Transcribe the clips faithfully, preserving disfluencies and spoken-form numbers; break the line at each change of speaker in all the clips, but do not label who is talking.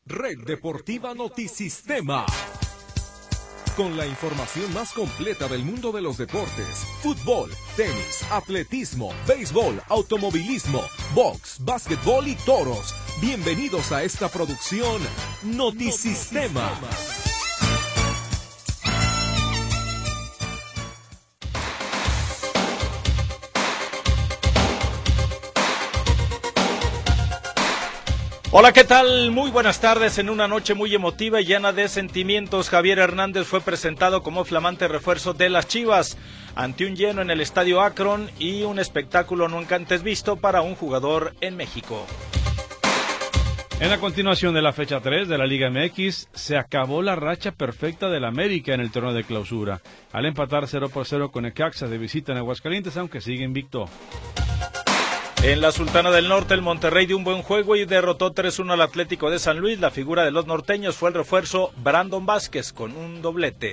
Red Deportiva Notisistema. Con la información más completa del mundo de los deportes: fútbol, tenis, atletismo, béisbol, automovilismo, box, básquetbol y toros. Bienvenidos a esta producción Notisistema. Notisistema.
Hola, ¿qué tal? Muy buenas tardes. En una noche muy emotiva y llena de sentimientos, Javier Hernández fue presentado como flamante refuerzo de las Chivas ante un lleno en el Estadio Akron y un espectáculo nunca antes visto para un jugador en México.
En la continuación de la fecha tres de la Liga M X, se acabó la racha perfecta del América en el torneo de clausura, al empatar cero por cero con Necaxa de visita en Aguascalientes, aunque sigue invicto.
En la Sultana del Norte, el Monterrey dio un buen juego y derrotó tres uno al Atlético de San Luis. La figura de los norteños fue el refuerzo Brandon Vázquez con un doblete.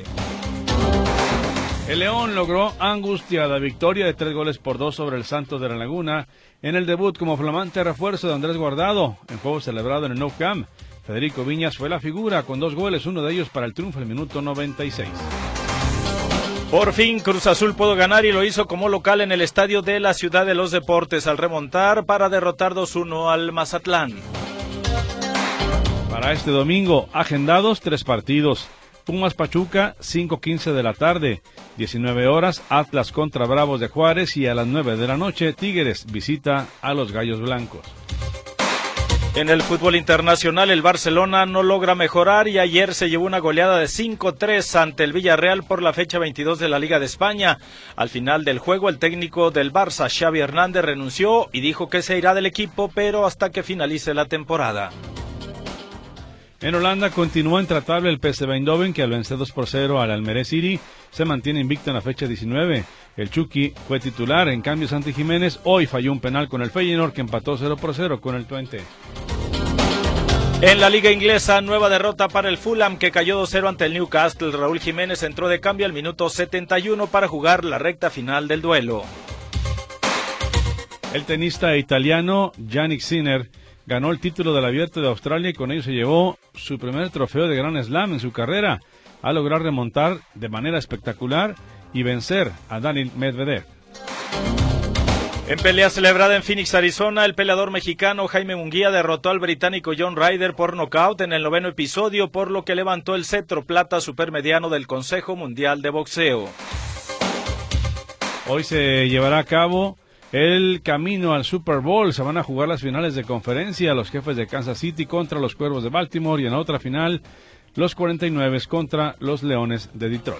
El León logró angustiada victoria de tres goles por dos sobre el Santos de la Laguna en el debut como flamante refuerzo de Andrés Guardado en juego celebrado en el Nou Camp. Federico Viñas fue la figura con dos goles, uno de ellos para el triunfo al minuto noventa y seis.
Por fin Cruz Azul pudo ganar y lo hizo como local en el estadio de la Ciudad de los Deportes al remontar para derrotar dos uno al Mazatlán.
Para este domingo, agendados tres partidos. Pumas Pachuca, cinco quince de la tarde. diecinueve horas, Atlas contra Bravos de Juárez y a las nueve de la noche, Tigres visita a los Gallos Blancos.
En el fútbol internacional, el Barcelona no logra mejorar y ayer se llevó una goleada de cinco tres ante el Villarreal por la fecha veintidós de la Liga de España. Al final del juego, el técnico del Barça, Xavi Hernández, renunció y dijo que se irá del equipo, pero hasta que finalice la temporada.
En Holanda continúa intratable el P S V Eindhoven, que al vencer dos por cero al Almere City se mantiene invicto en la fecha diecinueve. El Chucky fue titular, en cambio Santi Jiménez hoy falló un penal con el Feyenoord, que empató cero por cero con el Twente.
En la liga inglesa, nueva derrota para el Fulham, que cayó dos cero ante el Newcastle. Raúl Jiménez entró de cambio al minuto setenta y uno para jugar la recta final del duelo.
El tenista italiano Jannik Sinner ganó el título del Abierto de Australia y con ello se llevó su primer trofeo de Grand Slam en su carrera, al lograr remontar de manera espectacular y vencer a Daniil Medvedev.
En pelea celebrada en Phoenix, Arizona, el peleador mexicano Jaime Munguía derrotó al británico John Ryder por nocaut en el noveno episodio, por lo que levantó el cetro plata supermediano del Consejo Mundial de Boxeo.
Hoy se llevará a cabo el camino al Super Bowl. Se van a jugar las finales de conferencia, los Jefes de Kansas City contra los Cuervos de Baltimore y en la otra final, los cuarenta y nueve contra los Leones de Detroit.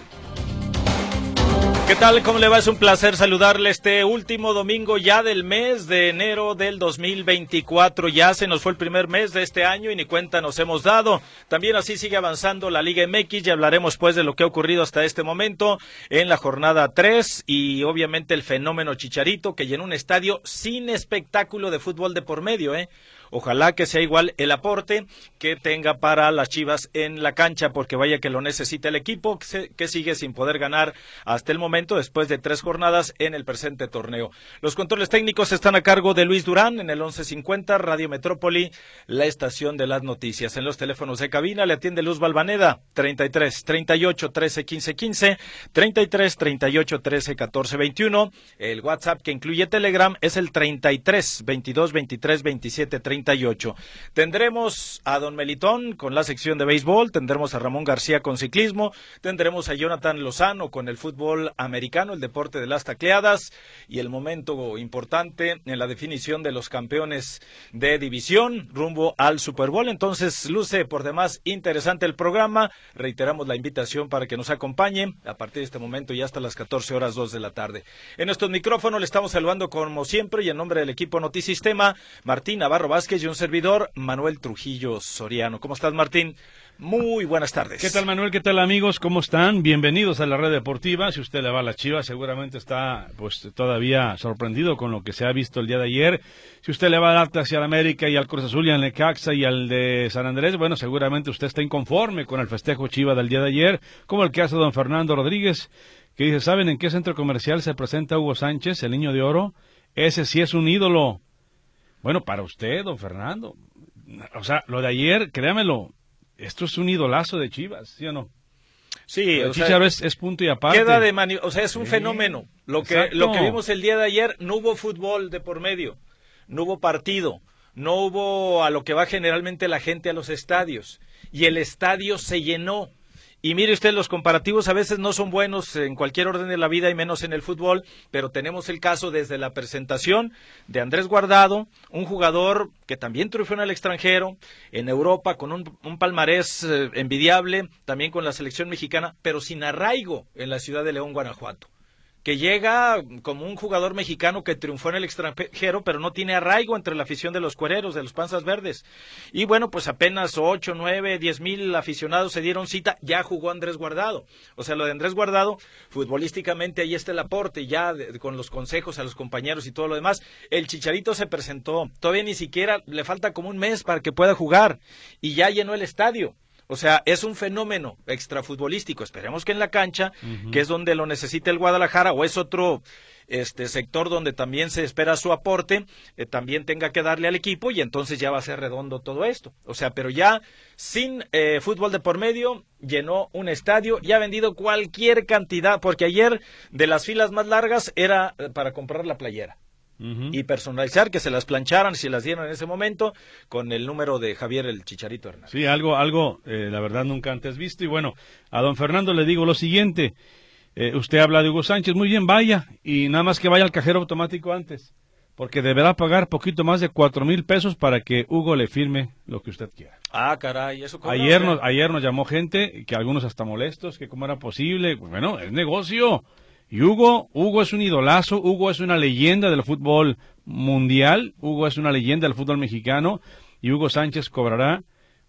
¿Qué tal? ¿Cómo le va? Es un placer saludarle este último domingo ya del mes de enero del dos mil veinticuatro. Ya se nos fue el primer mes de este año y ni cuenta nos hemos dado. También así sigue avanzando la Liga M X y hablaremos pues de lo que ha ocurrido hasta este momento en la jornada tres y obviamente el fenómeno Chicharito, que llenó un estadio sin espectáculo de fútbol de por medio, ¿eh? Ojalá que sea igual el aporte que tenga para las Chivas en la cancha, porque vaya que lo necesita el equipo, que, se, que sigue sin poder ganar hasta el momento después de tres jornadas en el presente torneo. Los controles técnicos están a cargo de Luis Durán en el once cincuenta, Radio Metrópoli, la estación de las noticias. En los teléfonos de cabina le atiende Luz Balvaneda, treinta y tres, treinta y ocho, trece, quince, quince, treinta y tres, treinta y ocho, trece, catorce, veintiuno. El WhatsApp, que incluye Telegram, es el treinta y tres, veintidós, veintitrés, veintisiete, treinta y ocho. Tendremos a Don Melitón con la sección de béisbol, tendremos a Ramón García con ciclismo, tendremos a Jonathan Lozano con el fútbol americano, el deporte de las tacleadas y el momento importante en la definición de los campeones de división rumbo al Super Bowl. Entonces luce por demás interesante el programa. Reiteramos la invitación para que nos acompañe a partir de este momento y hasta las catorce horas dos de la tarde. En estos micrófonos le estamos saludando como siempre y en nombre del equipo Notisistema, Martín Navarro Vázquez y un servidor, Manuel Trujillo Soriano. ¿Cómo estás, Martín? Muy buenas tardes.
¿Qué tal, Manuel? ¿Qué tal, amigos? ¿Cómo están? Bienvenidos a la Red Deportiva. Si usted le va a la Chivas, seguramente está pues todavía sorprendido con lo que se ha visto el día de ayer. Si usted le va al Atlas y al América y al Cruz Azul y al Necaxa y al de San Andrés, bueno, seguramente usted está inconforme con el festejo Chiva del día de ayer, como el que hace don Fernando Rodríguez, que dice, ¿saben en qué centro comercial se presenta Hugo Sánchez, el niño de oro? Ese sí es un ídolo. Bueno, para usted, don Fernando, o sea, lo de ayer, créamelo, esto es un idolazo de Chivas, ¿sí o no?
Sí,
el
o sea,
Chicharo es, es punto y aparte.
Queda de mani o sea, es un
sí,
fenómeno. Lo que,
exacto.
lo que vimos el día de ayer, no hubo fútbol de por medio, no hubo partido, no hubo a lo que va generalmente la gente a los estadios, y el estadio se llenó. Y mire usted, los comparativos a veces no son buenos en cualquier orden de la vida y menos en el fútbol, pero tenemos el caso desde la presentación de Andrés Guardado, un jugador que también triunfó en el extranjero, en Europa, con un, un palmarés eh, envidiable, también con la selección mexicana, pero sin arraigo en la ciudad de León, Guanajuato, que llega como un jugador mexicano que triunfó en el extranjero, pero no tiene arraigo entre la afición de los cuereros, de los panzas verdes. Y bueno, pues apenas ocho, nueve, diez mil aficionados se dieron cita, ya jugó Andrés Guardado. O sea, lo de Andrés Guardado, futbolísticamente ahí está el aporte, ya de, con los consejos a los compañeros y todo lo demás. El Chicharito se presentó, todavía ni siquiera le falta como un mes para que pueda jugar, y ya llenó el estadio. O sea, es un fenómeno extrafutbolístico. Esperemos que en la cancha, uh-huh. que es donde lo necesita el Guadalajara, o es otro este sector donde también se espera su aporte, eh, también tenga que darle al equipo, y entonces ya va a ser redondo todo esto. O sea, pero ya sin eh, fútbol de por medio, llenó un estadio y ha vendido cualquier cantidad, porque ayer de las filas más largas era eh, para comprar la playera. Uh-huh. Y personalizar, que se las plancharan si las dieron en ese momento con el número de Javier el Chicharito Hernández.
Sí, algo, algo, eh, la verdad nunca antes visto. Y bueno, a don Fernando le digo lo siguiente, eh, usted habla de Hugo Sánchez, muy bien, vaya, y nada más que vaya al cajero automático antes, porque deberá pagar poquito más de cuatro mil pesos para que Hugo le firme lo que usted quiera.
Ah, caray, eso cobra,
ayer nos, ayer nos llamó gente, que algunos hasta molestos, que cómo era posible, bueno, es negocio. Y Hugo, Hugo es un idolazo, Hugo es una leyenda del fútbol mundial, Hugo es una leyenda del fútbol mexicano, y Hugo Sánchez cobrará,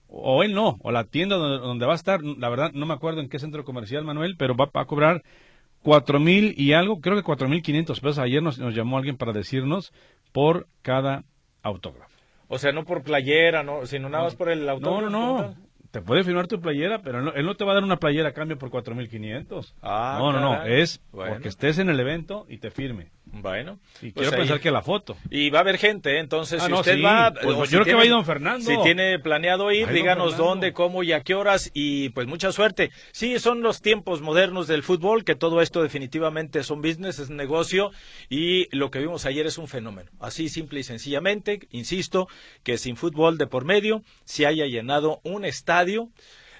o él no, o la tienda donde, donde va a estar, la verdad no me acuerdo en qué centro comercial, Manuel, pero va, va a cobrar cuatro mil y algo, creo que cuatro mil quinientos pesos. Ayer nos, nos llamó alguien para decirnos por cada autógrafo.
O sea, no por playera, no, sino nada más por el autógrafo.
No, no, no. Te puede firmar tu playera, pero él no, él no te va a dar una playera a cambio por cuatro mil quinientos.
Ah,
no, no, no,
caray.
es bueno. Porque estés en el evento y te firme.
Bueno.
Y
pues
quiero
ahí...
pensar que la foto.
Y va a haber gente, ¿eh? Entonces,
ah,
si
no,
usted
sí.
va...
Pues,
o
yo
si
creo
tiene,
que va a ir don Fernando.
Si tiene planeado ir,
Ay,
díganos dónde, cómo y a qué horas, y pues mucha suerte. Sí, son los tiempos modernos del fútbol, que todo esto definitivamente son business, es negocio, y lo que vimos ayer es un fenómeno. Así, simple y sencillamente, insisto, que sin fútbol de por medio, se haya llenado un estadio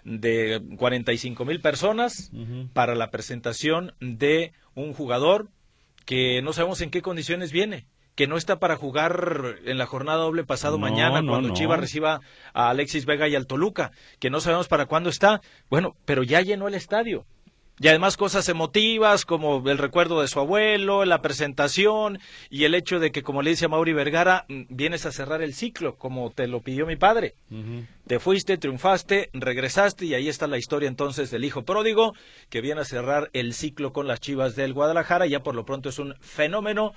de cuarenta y cinco mil personas uh-huh. para la presentación de un jugador que no sabemos en qué condiciones viene, que no está para jugar en la jornada doble pasado no, mañana no, cuando no. Chivas reciba a Alexis Vega y al Toluca, que no sabemos para cuándo está, bueno, pero ya llenó el estadio. Y además cosas emotivas como el recuerdo de su abuelo, la presentación y el hecho de que, como le dice a Mauri Vergara, vienes a cerrar el ciclo, como te lo pidió mi padre. Uh-huh. Te fuiste, triunfaste, regresaste, y ahí está la historia entonces del hijo pródigo, que viene a cerrar el ciclo con las Chivas del Guadalajara. Ya por lo pronto es un fenómeno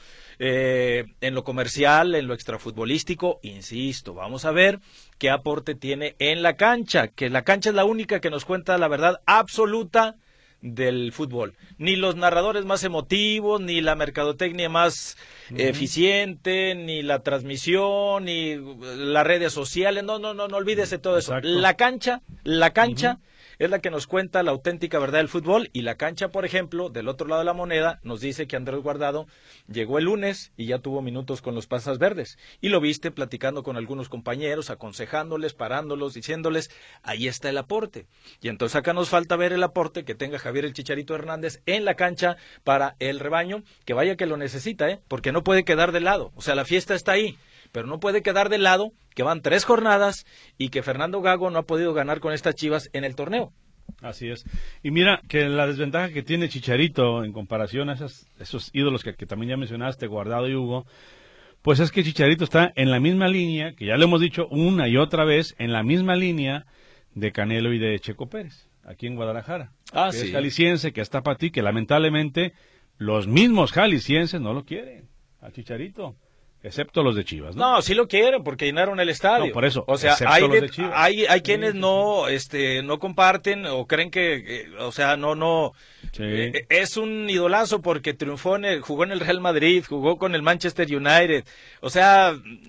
eh, en lo comercial, en lo extrafutbolístico. Insisto, vamos a ver qué aporte tiene en la cancha, que la cancha es la única que nos cuenta la verdad absoluta del fútbol. Ni los narradores más emotivos, ni la mercadotecnia más uh-huh. eficiente, ni la transmisión, ni las redes sociales. No, no, no, no olvídese todo Exacto. eso. La cancha, la cancha uh-huh. es la que nos cuenta la auténtica verdad del fútbol, y la cancha, por ejemplo, del otro lado de la moneda, nos dice que Andrés Guardado llegó el lunes y ya tuvo minutos con los Panzas Verdes, y lo viste platicando con algunos compañeros, aconsejándoles, parándolos, diciéndoles, ahí está el aporte. Y entonces acá nos falta ver el aporte que tenga Javier el Chicharito Hernández en la cancha para el rebaño, que vaya que lo necesita, ¿eh? Porque no puede quedar de lado, o sea, la fiesta está ahí, pero no puede quedar de lado que van tres jornadas y que Fernando Gago no ha podido ganar con estas Chivas en el torneo.
Así es. Y mira que la desventaja que tiene Chicharito en comparación a esos, esos ídolos que, que también ya mencionaste, Guardado y Hugo, pues es que Chicharito está en la misma línea, que ya lo hemos dicho una y otra vez, en la misma línea de Canelo y de Checo Pérez, aquí en Guadalajara.
Ah,
que
sí.
Es jalisciense, que está para ti, que lamentablemente los mismos jaliscienses no lo quieren, a Chicharito. Excepto los de Chivas, ¿no?
No, sí lo quieren porque llenaron el estadio.
No, por eso.
O sea, hay,
los
de,
de Chivas.
hay hay quienes no este no comparten o creen que, eh, o sea, no no
sí.
eh, es un idolazo porque triunfó en el, jugó en el Real Madrid, jugó con el Manchester United. O sea,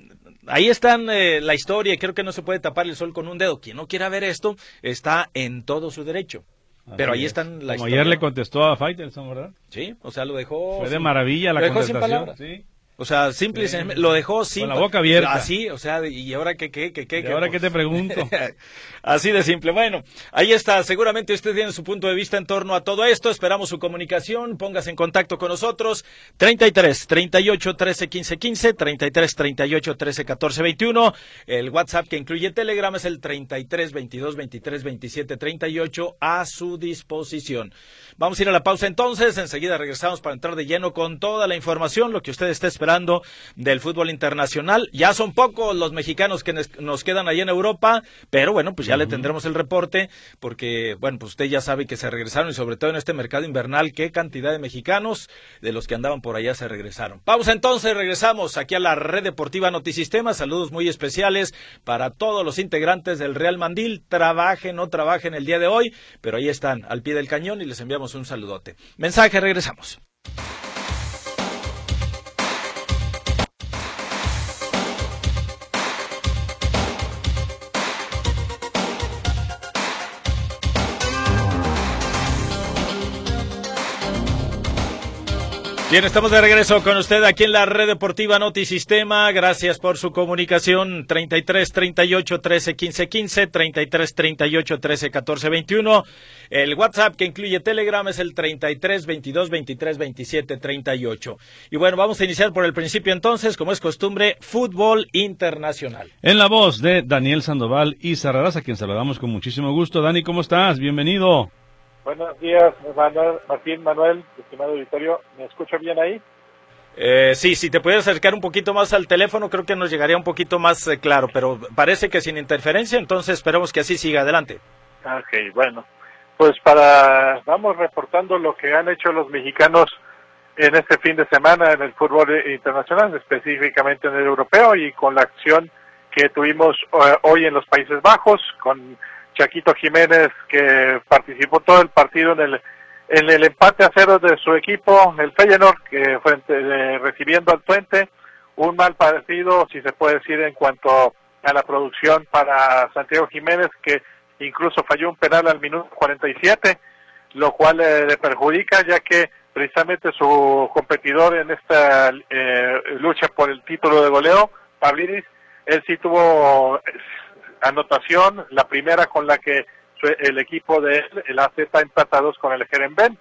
ahí están eh, la historia, creo que no se puede tapar el sol con un dedo. Quien no quiera ver esto está en todo su derecho.
Así
Pero ahí
es.
están la
Como
historia.
ayer le contestó a Faitelson, ¿verdad?
Sí, o sea, lo dejó...
Fue de
sin,
maravilla la
lo dejó sin
contestación.
palabras.
Sí.
O sea, simple y
Sí.
sencillamente, lo dejó sin...
Con la boca abierta.
Así, o sea, ¿y ahora qué, qué, qué, qué?
¿Y ahora qué te pregunto?
Así de simple. Bueno, ahí está. Seguramente usted tiene su punto de vista en torno a todo esto. Esperamos su comunicación. Póngase en contacto con nosotros. treinta y tres, treinta y ocho, trece, quince, quince, treinta y tres, treinta y ocho, trece, catorce, veintiuno. El WhatsApp que incluye Telegram es el treinta y tres, veintidós, veintitrés, veintisiete, treinta y ocho a su disposición. Vamos a ir a la pausa entonces. Enseguida regresamos para entrar de lleno con toda la información, lo que usted está esperando del fútbol internacional. Ya son pocos los mexicanos que nos quedan ahí en Europa, pero bueno, pues ya uh-huh. le tendremos el reporte, porque bueno, pues usted ya sabe que se regresaron, y sobre todo en este mercado invernal, qué cantidad de mexicanos de los que andaban por allá se regresaron. Pausa entonces, regresamos aquí a la Red Deportiva Notisistema. Saludos muy especiales para todos los integrantes del Real Mandil, trabajen o no trabajen el día de hoy, pero ahí están al pie del cañón y les enviamos un saludote. Mensaje, regresamos. Bien, estamos de regreso con usted aquí en la Red Deportiva Notisistema. Gracias por su comunicación. treinta y tres, treinta y ocho, trece, quince, quince, treinta y tres, treinta y ocho, trece, catorce, veintiuno. El WhatsApp que incluye Telegram es el treinta y tres, veintidós, veintitrés, veintisiete, treinta y ocho. Y bueno, vamos a iniciar por el principio entonces, como es costumbre, fútbol internacional.
En la voz de Daniel Sandoval y Sarraraz, a quien saludamos con muchísimo gusto. Dani, ¿cómo estás? Bienvenido.
Buenos días, Manuel, Martín, Manuel, estimado auditorio. ¿Me escucha bien ahí?
Eh, sí, si te pudieras acercar un poquito más al teléfono, creo que nos llegaría un poquito más eh, claro, pero parece que sin interferencia, entonces esperemos que así siga. Adelante.
Ok, bueno. Pues para, vamos reportando lo que han hecho los mexicanos en este fin de semana en el fútbol internacional, específicamente en el europeo, y con la acción que tuvimos uh, hoy en los Países Bajos, con Chaquito Jiménez, que participó todo el partido en el en el empate a cero de su equipo, el Feyenoord, que frente, eh, recibiendo al Twente, un mal partido, si se puede decir, en cuanto a la producción para Santiago Jiménez, que incluso falló un penal al minuto cuarenta y siete, lo cual eh, le perjudica, ya que precisamente su competidor en esta eh, lucha por el título de goleo, Pavlidis, él sí tuvo anotación, la primera con la que su, el equipo de él, el A Z, empatados con el Herenveen.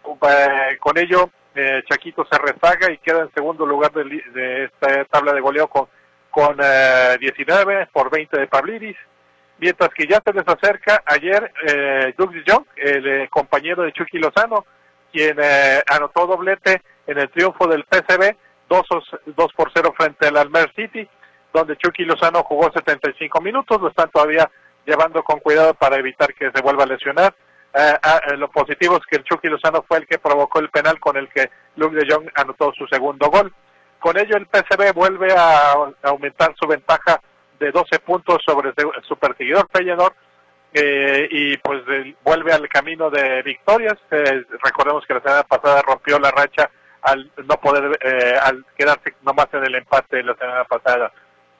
Eh, con ello, eh, Chaquito se rezaga y queda en segundo lugar de, de esta tabla de goleo con, con eh, diecinueve por veinte de Pavlidis. Mientras que ya se les acerca ayer eh, Doug de Jong, el eh, compañero de Chucky Lozano, quien eh, anotó doblete en el triunfo del P S V, dos por cero frente al Almer City, donde Chucky Lozano jugó setenta y cinco minutos, lo están todavía llevando con cuidado para evitar que se vuelva a lesionar. Eh, eh, lo positivo es que el Chucky Lozano fue el que provocó el penal con el que Luc de Jong anotó su segundo gol. Con ello el P S V vuelve a, a aumentar su ventaja de doce puntos sobre su perseguidor Feyenoord, eh, y pues eh, vuelve al camino de victorias. Eh, recordemos que la semana pasada rompió la racha al no poder, eh, al quedarse nomás en el empate la semana pasada.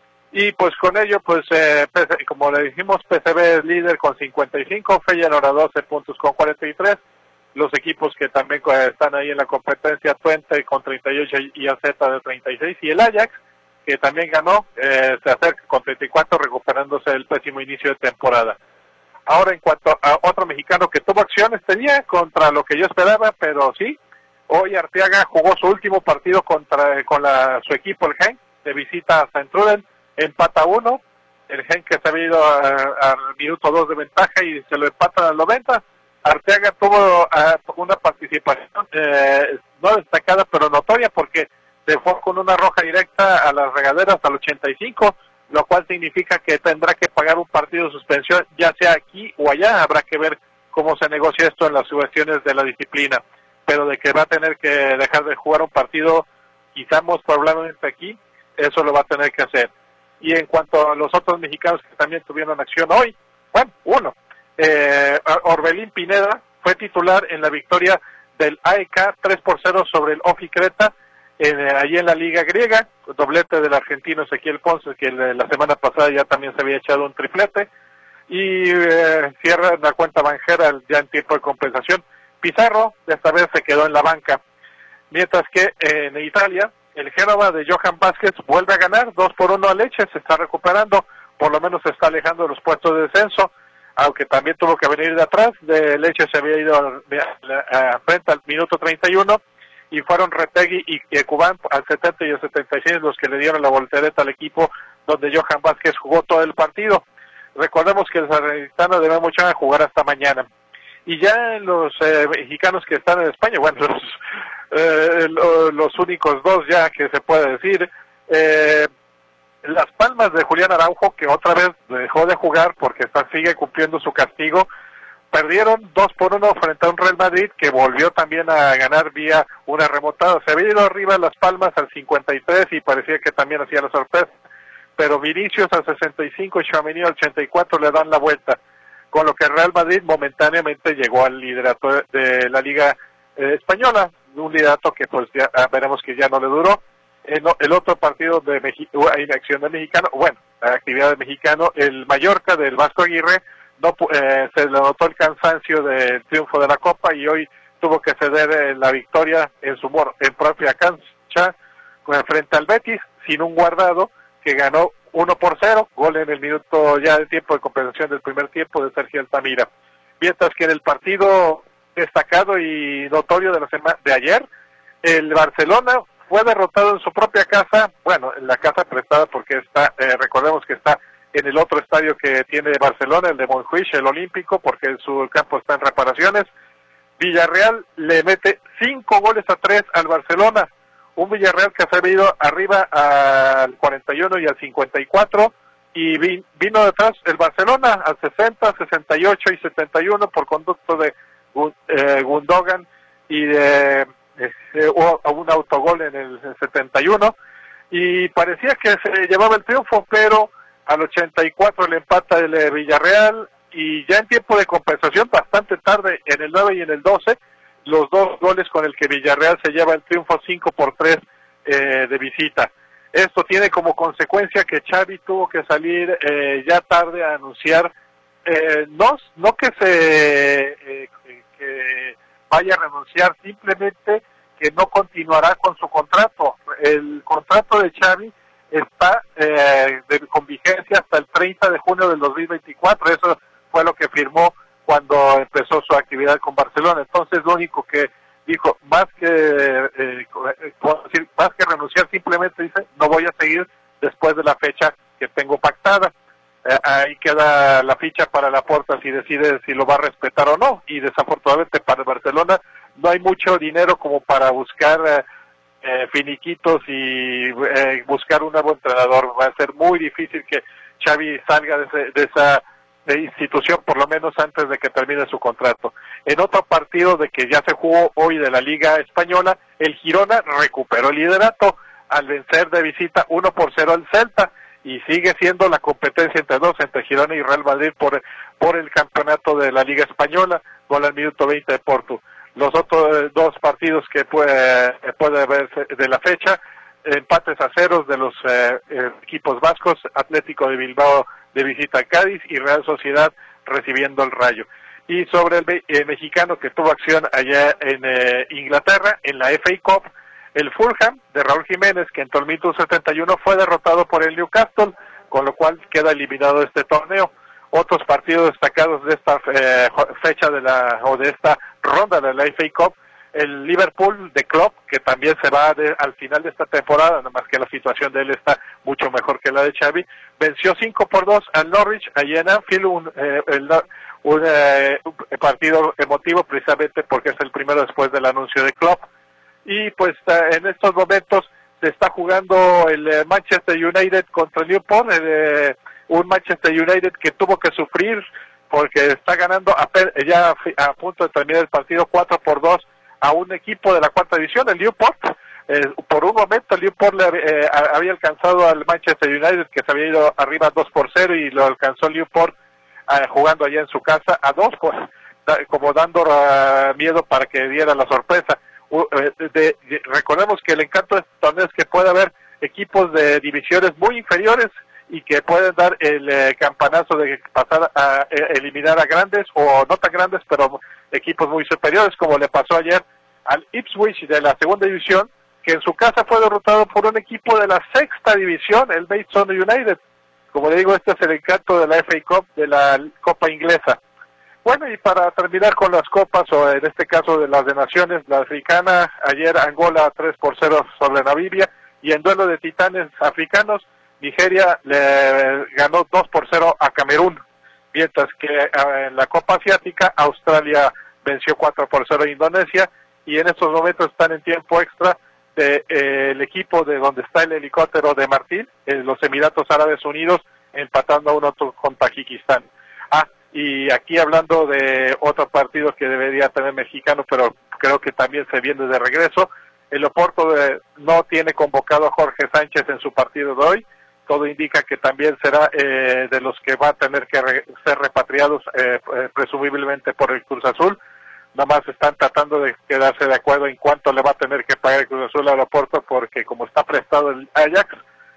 Y pues con ello, pues eh, como le dijimos, P S V es líder con cincuenta y cinco, Feyenoord a doce puntos con cuarenta y tres. Los equipos que también están ahí en la competencia, Twente con treinta y ocho y A Z de treinta y seis, y el Ajax, que también ganó, eh, se acerca con treinta y cuatro, recuperándose del pésimo inicio de temporada. Ahora, en cuanto a otro mexicano que tuvo acción este día, contra lo que yo esperaba, pero sí, hoy Arteaga jugó su último partido contra con la, su equipo, el Genk, de visita a Saint-Truiden, empata uno, el Genk que se había ido al minuto dos de ventaja y se lo empatan al noventa. Arteaga tuvo uh, una participación eh, no destacada pero notoria, porque se fue con una roja directa a las regaderas al ochenta y cinco, lo cual significa que tendrá que pagar un partido de suspensión, ya sea aquí o allá. Habrá que ver cómo se negocia esto en las cuestiones de la disciplina, pero de que va a tener que dejar de jugar un partido, quizás probablemente aquí, eso lo va a tener que hacer. Y en cuanto a los otros mexicanos que también tuvieron acción hoy, bueno, uno, eh, Orbelín Pineda fue titular en la victoria del A E K tres por cero sobre el Ofi Creta, en, eh, ahí en la Liga Griega, doblete del argentino Ezequiel Ponce, que la semana pasada ya también se había echado un triplete, y eh, cierra la cuenta banjera ya en tiempo de compensación. Pizarro, de esta vez se quedó en la banca, mientras que eh, en Italia, el Génova de Johan Vázquez vuelve a ganar, dos por uno a Lecce, se está recuperando, por lo menos se está alejando de los puestos de descenso, aunque también tuvo que venir de atrás. De Lecce se había ido a, a frente al minuto treinta y uno, y fueron Retegui y, y Cubán al setenta y al setenta y seis los que le dieron la voltereta al equipo, donde Johan Vázquez jugó todo el partido. Recordemos que el Salernitana debe mucho a jugar hasta mañana. Y ya los eh, mexicanos que están en España, bueno, los, eh, los únicos dos ya que se puede decir, eh, Las Palmas de Julián Araujo, que otra vez dejó de jugar porque está, sigue cumpliendo su castigo, perdieron dos por uno frente a un Real Madrid que volvió también a ganar vía una remontada. Se había ido arriba Las Palmas al cincuenta y tres y parecía que también hacía la sorpresa, pero Vinicius al sesenta y cinco y Tchouaméni al ochenta y cuatro le dan la vuelta, con lo que el Real Madrid momentáneamente llegó al liderato de la Liga eh, Española, un liderato que pues ya veremos que ya no le duró. El, el otro partido de México, hay acción de mexicano, bueno, la actividad de mexicano, el Mallorca del Vasco Aguirre, no eh, se le notó el cansancio del triunfo de la Copa y hoy tuvo que ceder eh, la victoria en su en propia cancha frente al Betis, sin un Guardado, que ganó uno por cero, gol en el minuto ya de tiempo de compensación del primer tiempo de Sergio Altamira. Mientras que en el partido destacado y notorio de la semana de ayer, el Barcelona fue derrotado en su propia casa, bueno, en la casa prestada porque está, eh, recordemos que está en el otro estadio que tiene Barcelona, el de Montjuïc, el Olímpico, porque su campo está en reparaciones. Villarreal le mete cinco goles a tres al Barcelona, un Villarreal que se ha ido arriba al cuarenta y uno y al cincuenta y cuatro, y vi, vino detrás el Barcelona al sesenta, sesenta y ocho y setenta y uno por conducto de eh, Gundogan y de eh, un autogol en el setenta y uno, y parecía que se llevaba el triunfo, pero al ochenta y cuatro le empata el eh, Villarreal, y ya en tiempo de compensación, bastante tarde, en el nueve y en el doce, los dos goles con el que Villarreal se lleva el triunfo cinco por tres eh, de visita. Esto tiene como consecuencia que Xavi tuvo que salir eh, ya tarde a anunciar, eh, no, no que se eh, que vaya a renunciar, simplemente que no continuará con su contrato. El contrato de Xavi está eh, de, con vigencia hasta el treinta de junio del dos mil veinticuatro, eso fue lo que firmó cuando empezó su actividad con Barcelona. Entonces lo único que dijo, más que eh, decir, más que renunciar, simplemente dice, no voy a seguir después de la fecha que tengo pactada. Eh, ahí queda la ficha para Laporta si decide si lo va a respetar o no, y desafortunadamente para Barcelona no hay mucho dinero como para buscar eh, eh, finiquitos y eh, buscar un nuevo entrenador. Va a ser muy difícil que Xavi salga de, ese, de esa de institución, por lo menos antes de que termine su contrato. En otro partido de que ya se jugó hoy de la Liga Española, el Girona recuperó el liderato al vencer de visita uno por cero al Celta, y sigue siendo la competencia entre dos, entre Girona y Real Madrid por, por el campeonato de la Liga Española, gol al minuto veinte de Porto. Los otros eh, dos partidos que puede, puede verse de la fecha, empates a ceros de los eh, eh, equipos vascos, Atlético de Bilbao de visita a Cádiz y Real Sociedad recibiendo el Rayo. Y sobre el eh, mexicano que tuvo acción allá en eh, Inglaterra, en la F A Cup, el Fulham de Raúl Jiménez, que en el minuto setenta y uno fue derrotado por el Newcastle, con lo cual queda eliminado de este torneo. Otros partidos destacados de esta eh, fecha de la o de esta ronda de la F A Cup, el Liverpool de Klopp, que también se va de, al final de esta temporada, nada más que la situación de él está mucho mejor que la de Xavi, venció cinco por dos al Norwich, allá en Anfield, un, eh, el, un, eh, un partido emotivo precisamente porque es el primero después del anuncio de Klopp. Y pues en estos momentos se está jugando el eh, Manchester United contra el Newport, eh, un Manchester United que tuvo que sufrir porque está ganando a, ya a punto de terminar el partido cuatro por dos a un equipo de la cuarta división, el Newport. Eh, por un momento el Newport le, eh, había alcanzado al Manchester United, que se había ido arriba dos por cero, y lo alcanzó el Newport eh, jugando allá en su casa a dos, como dando uh, miedo para que diera la sorpresa. de, de, de, recordemos que el encanto de este torneo es que puede haber equipos de divisiones muy inferiores y que pueden dar el eh, campanazo de pasar a, a eliminar a grandes o no tan grandes, pero equipos muy superiores, como le pasó ayer al Ipswich de la segunda división, que en su casa fue derrotado por un equipo de la sexta división, el Maidstone United. Como le digo, este es el encanto de la F A Cup, de la Copa Inglesa. Bueno, y para terminar con las copas, o en este caso de las de naciones, la africana, ayer Angola tres por cero sobre Namibia, y en duelo de titanes africanos, Nigeria le ganó dos por cero a Camerún, mientras que en la Copa Asiática, Australia venció cuatro por cero a Indonesia, y en estos momentos están en tiempo extra de, eh, el equipo de donde está el helicóptero de Martín, en los Emiratos Árabes Unidos, empatando a uno con Tayikistán. Ah, y aquí hablando de otro partido que debería tener mexicano, pero creo que también se viene de regreso, el Oporto de, no tiene convocado a Jorge Sánchez en su partido de hoy. Todo indica que también será eh, de los que va a tener que re, ser repatriados eh, eh, presumiblemente por el Cruz Azul. Nada más están tratando de quedarse de acuerdo en cuánto le va a tener que pagar el Cruz Azul al Oporto, porque como está prestado el Ajax,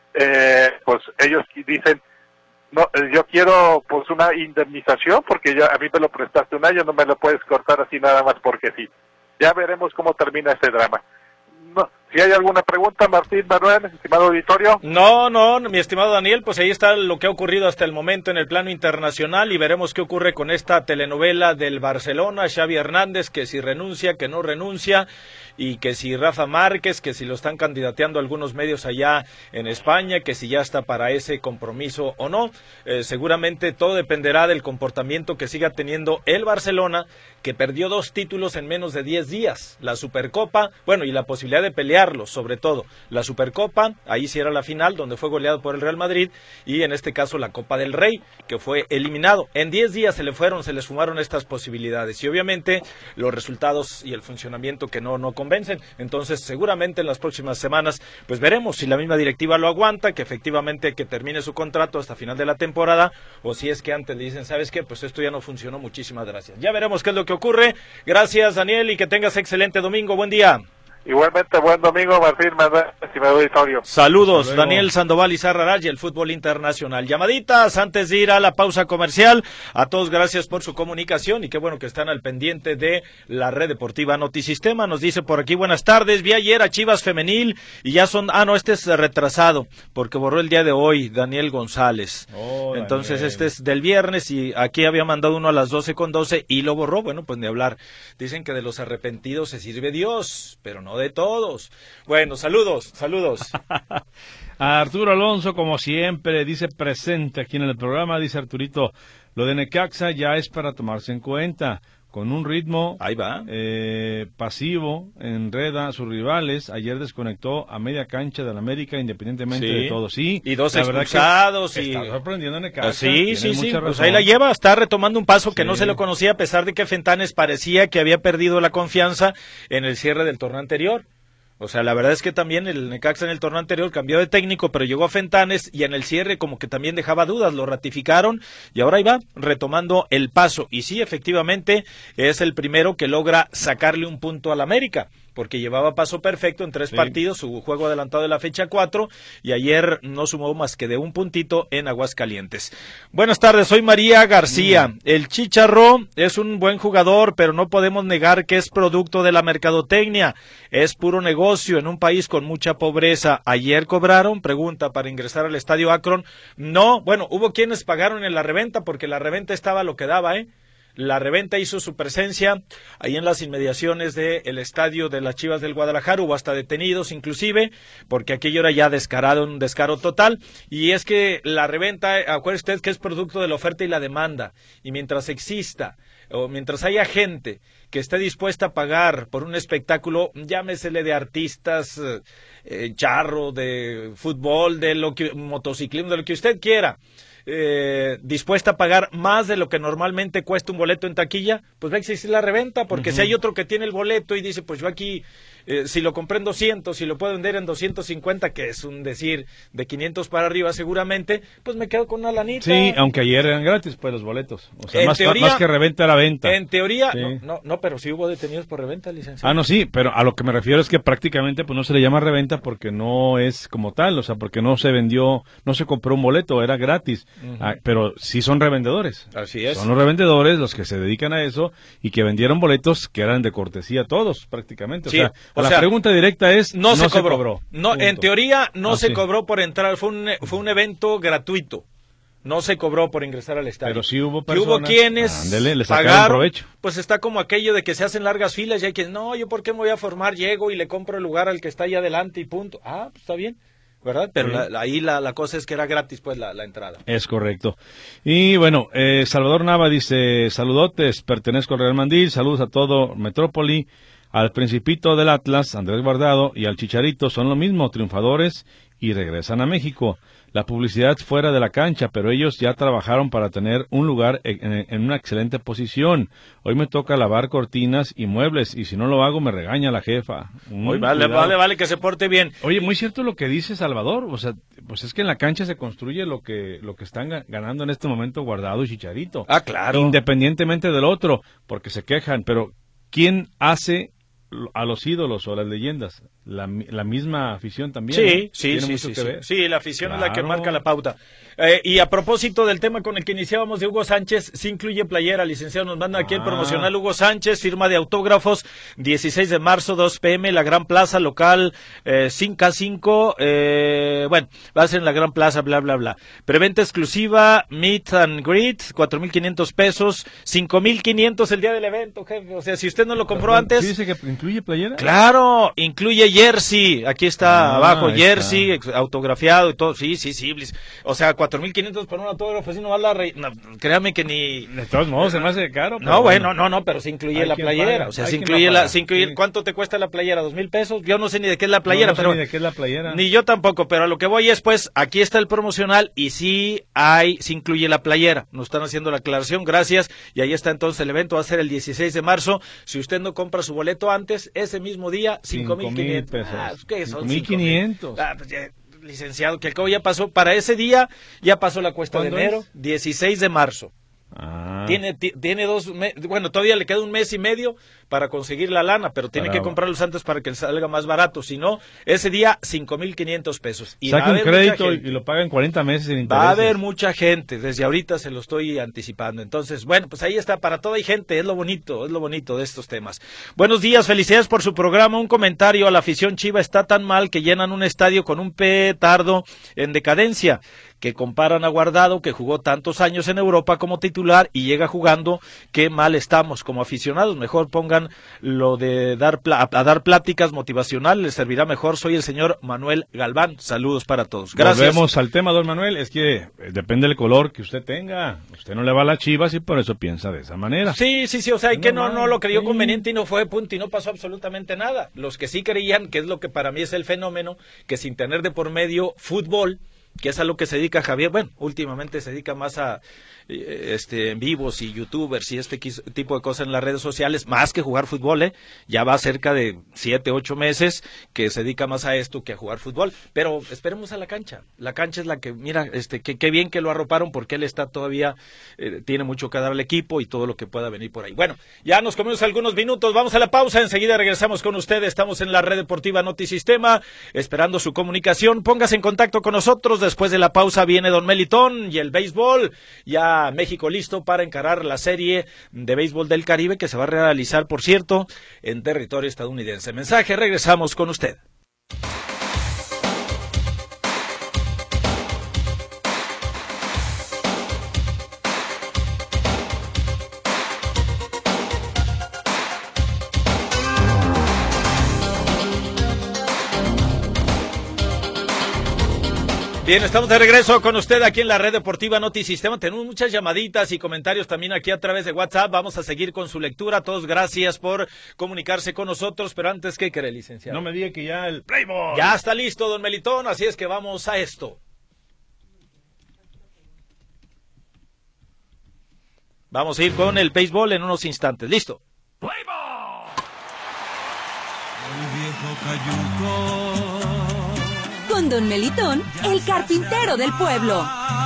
eh, pues ellos dicen, no, yo quiero pues una indemnización porque ya a mí me lo prestaste un año, no me lo puedes cortar así nada más porque sí. Ya veremos cómo termina ese drama. No, si hay alguna pregunta, Martín, Manuel, estimado auditorio.
No, no, mi estimado Daniel, pues ahí está lo que ha ocurrido hasta el momento en el plano internacional y veremos qué ocurre con esta telenovela del Barcelona, Xavi Hernández, que si renuncia, que no renuncia, y que si Rafa Márquez, que si lo están candidateando algunos medios allá en España, que si ya está para ese compromiso o no. Eh, seguramente todo dependerá del comportamiento que siga teniendo el Barcelona, que perdió dos títulos en menos de diez días, la Supercopa, bueno, y la posibilidad de pelearlos, sobre todo, la Supercopa, ahí sí era la final, donde fue goleado por el Real Madrid, y en este caso la Copa del Rey, que fue eliminado. En diez días se le fueron, se les fumaron estas posibilidades, y obviamente los resultados y el funcionamiento que no, no convencen. Entonces, seguramente en las próximas semanas, pues veremos si la misma directiva lo aguanta, que efectivamente que termine su contrato hasta final de la temporada, o si es que antes le dicen, ¿sabes qué? Pues esto ya no funcionó, muchísimas gracias. Ya veremos qué es lo que ocurre. Gracias, Daniel, y que tengas excelente domingo. Buen día.
Igualmente, buen domingo, Martín, estimado auditorio.
Saludos, Daniel Sandoval y Sarrarás y el fútbol internacional. Llamaditas antes de ir a la pausa comercial. A todos gracias por su comunicación y qué bueno que están al pendiente de la red deportiva Notisistema. Nos dice por aquí, buenas tardes, vi ayer a Chivas Femenil y ya son, ah no, este es retrasado porque borró el día de hoy Daniel González. Oh, Entonces Daniel. Este es del viernes y aquí había mandado uno a las doce con doce y lo borró. Bueno, pues ni hablar. Dicen que de los arrepentidos se sirve Dios, pero no de todos. Bueno, saludos, saludos.
A Arturo Alonso, como siempre, dice presente aquí en el programa, dice Arturito, lo de Necaxa ya es para tomarse en cuenta. Con un ritmo
ahí va
eh, pasivo, enreda a sus rivales. Ayer desconectó a media cancha del América, independientemente sí. de todo. Sí,
y dos expulsados. Y...
Está sorprendiendo a Necaxa.
Sí, sí, sí. Pues ahí la lleva, está retomando un paso que sí. no se lo conocía, a pesar de que Fentanes parecía que había perdido la confianza en el cierre del torneo anterior. O sea, la verdad es que también el Necaxa en el torneo anterior cambió de técnico, pero llegó a Fentanes y en el cierre como que también dejaba dudas, lo ratificaron y ahora ahí va, retomando el paso. Y sí, efectivamente, es el primero que logra sacarle un punto al América, porque llevaba paso perfecto en tres sí. partidos, su juego adelantado de la fecha cuatro, y ayer no sumó más que de un puntito en Aguascalientes. Buenas tardes, soy María García. Mm. El Chicharro es un buen jugador, pero no podemos negar que es producto de la mercadotecnia. Es puro negocio en un país con mucha pobreza. Ayer cobraron, pregunta, para ingresar al Estadio Akron. No, bueno, hubo quienes pagaron en la reventa, porque la reventa estaba lo que daba, ¿eh? La reventa hizo su presencia ahí en las inmediaciones del estadio de las Chivas del Guadalajara, hubo hasta detenidos inclusive, porque aquello era ya descarado, un descaro total, y es que la reventa, acuérdese usted que es producto de la oferta y la demanda, y mientras exista, o mientras haya gente que esté dispuesta a pagar por un espectáculo, llámesele de artistas, eh, charro, de fútbol, de lo que, motociclismo, de lo que usted quiera, Eh, dispuesta a pagar más de lo que normalmente cuesta un boleto en taquilla, pues va a existir la reventa, porque uh-huh. si hay otro que tiene el boleto y dice, pues yo aquí eh, si lo compré en doscientos, si lo puedo vender en doscientos cincuenta, que es un decir de quinientos para arriba seguramente, pues me quedo con una lanita.
Sí, aunque ayer eran gratis pues los boletos. O sea,
En
más,
teoría-
más que reventa era venta.
En teoría,
Sí.
no, no, no, pero sí hubo detenidos por reventa, licenciado.
Ah, no, sí, pero a lo que me refiero es que prácticamente pues no se le llama reventa porque no es como tal, o sea, porque no se vendió, no se compró un boleto, era gratis.
Ujú.
Ah, pero sí son revendedores.
Así es.
Son los revendedores los que se dedican a eso y que vendieron boletos que eran de cortesía todos prácticamente.
Sí,
o sea,
o
la
sea,
pregunta directa es
No, se, cobró. No,
Punto.
en teoría no
Ah,
se
sí.
cobró por entrar, fue un, fue un evento gratuito. No se cobró por ingresar al estadio.
Pero sí hubo
Que hubo
personas-
quienes
Ándele, le sacaron
pagaron,
provecho.
pues está como aquello de que se hacen largas filas y hay quien, no, yo por qué me voy a formar, llego y le compro el lugar al que está ahí adelante y punto. Ah, pues está bien, ¿verdad? Pero
Sí.
la- la- ahí la, la cosa es que era gratis pues la, la entrada.
Es correcto. Y bueno, eh, Salvador Nava dice, saludotes, pertenezco al Real Mandil, saludos a todo Metrópoli, al Principito del Atlas, Andrés Guardado, y al Chicharito, son lo mismo, triunfadores, y regresan a México. La publicidad fuera de la cancha, pero ellos ya trabajaron para tener un lugar en, en una excelente posición. Hoy me toca lavar cortinas y muebles, y si no lo hago me regaña la jefa. Mm,
Muy vale,
cuidado.
vale, vale, que se porte bien.
Oye, muy cierto lo que dice Salvador, o sea, pues es que en la cancha se construye lo que lo que están ga- ganando en este momento Guardado y Chicharito.
Ah, claro.
Independientemente del otro, porque se quejan, pero ¿quién hace lo- a los ídolos o a las leyendas? La, mi- la misma afición también.
Sí,
¿no?
sí,
Tiene
sí,
mucho
sí,
que
sí.
ver.
Sí, la afición es la que
Claro.
marca la pauta. Eh, y a propósito del tema con el que iniciábamos de Hugo Sánchez, sí incluye playera, licenciado, nos manda aquí el
Ah.
promocional Hugo Sánchez, firma de autógrafos, dieciséis de marzo, dos pe eme, la Gran Plaza, local eh, cinco K cinco, eh, bueno, va a ser en la Gran Plaza, bla, bla, bla. Preventa exclusiva, meet and greet, cuatro mil quinientos pesos, cinco mil quinientos el día del evento, jefe. O sea, si usted no lo compró antes...
¿Sí dice que incluye playera?
Claro, incluye jersey, aquí está
Ah,
abajo
ahí
jersey,
está.
ex- autografiado y todo, sí, sí, sí, Bliss. O sea, cuatro mil quinientos por un autógrafo, así nomás la re... no, créame que ni...
De todos modos, se me hace caro. pero
No, bueno, no, no, pero se incluye
Hay
la
quien
playera,
paga,
o sea,
hay
se
quien
incluye
la
la,
paga,
se incluye,
sí.
¿cuánto te cuesta la playera? ¿Dos mil pesos? Yo no sé ni de qué es la playera,
No, no sé
pero...
ni de qué es la playera.
Ni yo tampoco, pero a lo que voy es, pues, aquí está el promocional y sí hay, sí incluye la playera. Nos están haciendo la aclaración, gracias. Y ahí está entonces el evento, va a ser el dieciséis de marzo. Si usted no compra su boleto antes, ese mismo día, cinco mil quinientos
pesos.
Ah, ¿qué son?
cinco mil quinientos.
Ah, pues ya, licenciado, que al cabo ya pasó, para ese día ya pasó la cuesta de
¿Cuándo
enero,
es?
dieciséis de marzo.
Ah.
Tiene, ti- tiene dos, me- bueno, todavía le queda un mes y medio para conseguir la lana, pero tiene
Para-
que comprarlos antes para que le salga más barato. Si no, ese día, cinco mil quinientos pesos. Y va a
Saca un
haber mucha
crédito y
gente.
y lo paga en cuarenta meses sin intereses.
Va a haber mucha gente, desde ahorita se lo estoy anticipando. Entonces, bueno, pues ahí está, para toda hay gente, es lo bonito, es lo bonito de estos temas. Buenos días, felicidades por su programa. Un comentario a la afición Chiva, está tan mal que llenan un estadio con un petardo en decadencia, que comparan a Guardado, que jugó tantos años en Europa como titular y llega jugando, qué mal estamos como aficionados. Mejor pongan lo de dar pla- a dar pláticas motivacionales, les servirá mejor. Soy el señor Manuel Galván, saludos para todos. Gracias.
Volvemos al tema, don Manuel, es que eh, depende del color que usted tenga. Usted no le va a las Chivas y por eso piensa de esa manera.
Sí, sí, sí, o sea, y
Es
que no,
normal,
no lo creyó
sí.
conveniente y no fue punto y no pasó absolutamente nada. Los que sí creían, que es lo que para mí es el fenómeno, que sin tener de por medio fútbol, que es a lo que se dedica Javier, bueno, últimamente se dedica más a eh, este en vivos y youtubers y este quis- tipo de cosas en las redes sociales, más que jugar fútbol, ¿eh? Ya va cerca de siete, ocho meses que se dedica más a esto que a jugar fútbol, pero esperemos a la cancha, la cancha es la que, mira, este, que qué bien que lo arroparon porque él está todavía, eh, tiene mucho que dar al equipo y todo lo que pueda venir por ahí. Bueno, ya nos comemos algunos minutos, vamos a la pausa, enseguida regresamos con ustedes, estamos en la red deportiva Notisistema, esperando su comunicación, póngase en contacto con nosotros. Después de la pausa viene Don Melitón y el béisbol. Ya México listo para encarar la serie de béisbol del Caribe que se va a realizar, por cierto, en territorio estadounidense. Mensaje, regresamos con usted. Bien, estamos de regreso con usted aquí en la red deportiva Notisistema. Tenemos muchas llamaditas y comentarios también aquí a través de WhatsApp. Vamos a seguir con su lectura. A todos gracias por comunicarse con nosotros. Pero antes, ¿qué cree, licenciado?
No me diga que ya el Playboy.
Ya está listo, don Melitón, así es que vamos a esto. Vamos a ir con el béisbol en unos instantes. Listo.
Playboy.
Con Don Melitón, el carpintero del pueblo.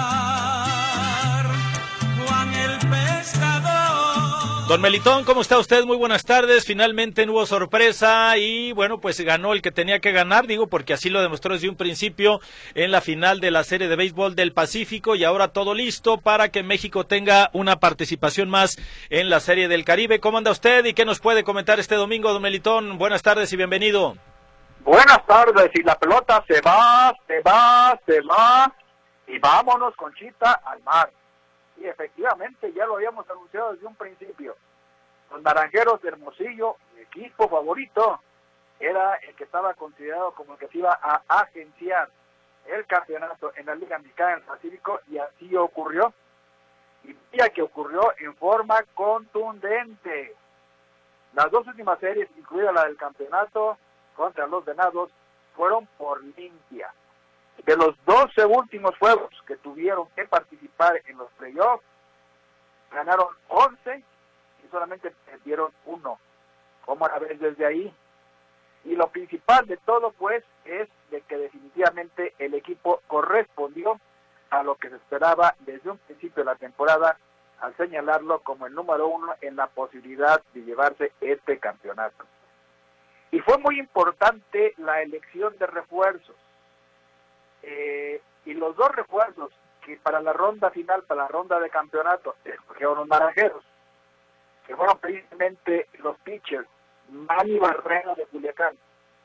Don Melitón, ¿cómo está usted? Muy buenas tardes. Finalmente no hubo sorpresa y bueno, pues ganó el que tenía que ganar, digo, porque así lo demostró desde un principio en la final de la Serie de Béisbol del Pacífico y ahora todo listo para que México tenga una participación más en la Serie del Caribe. ¿Cómo anda usted y qué nos puede comentar este domingo, Don Melitón? Buenas tardes y bienvenido.
Buenas tardes, y la pelota se va, se va, se va y vámonos, Conchita, al mar. Y efectivamente ya lo habíamos anunciado desde un principio. Los Naranjeros de Hermosillo, mi equipo favorito, era el que estaba considerado como el que se iba a agenciar el campeonato en la Liga Mexicana del Pacífico, y así ocurrió. Y ya que ocurrió en forma contundente. Las dos últimas series, incluida la del campeonato contra los Venados, fueron por limpia. De los doce últimos juegos que tuvieron que participar en los playoffs, ganaron once y solamente perdieron uno. ¿Cómo la ves desde ahí? Y lo principal de todo, pues, es de que definitivamente el equipo correspondió a lo que se esperaba desde un principio de la temporada, al señalarlo como el número uno en la posibilidad de llevarse este campeonato. Y fue muy importante la elección de refuerzos. Eh, y los dos refuerzos que para la ronda final, para la ronda de campeonato, escogieron los Naranjeros, que fueron precisamente los pitchers Manny Barrera de Culiacán.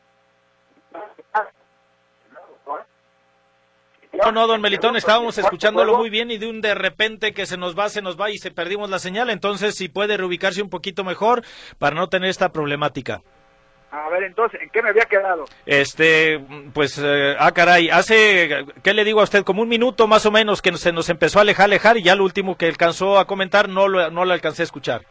No, no, Don Melitón, estábamos escuchándolo muy bien y de un de repente que se nos va, se nos va y se perdimos la señal, entonces si puede reubicarse un poquito mejor para no tener esta problemática.
A ver, entonces, ¿en qué me había quedado?
Este, pues, eh, ah, caray, hace, ¿qué le digo a usted? Como un minuto más o menos que se nos empezó a alejar, alejar, y ya lo último que alcanzó a comentar no lo, no lo alcancé a escuchar.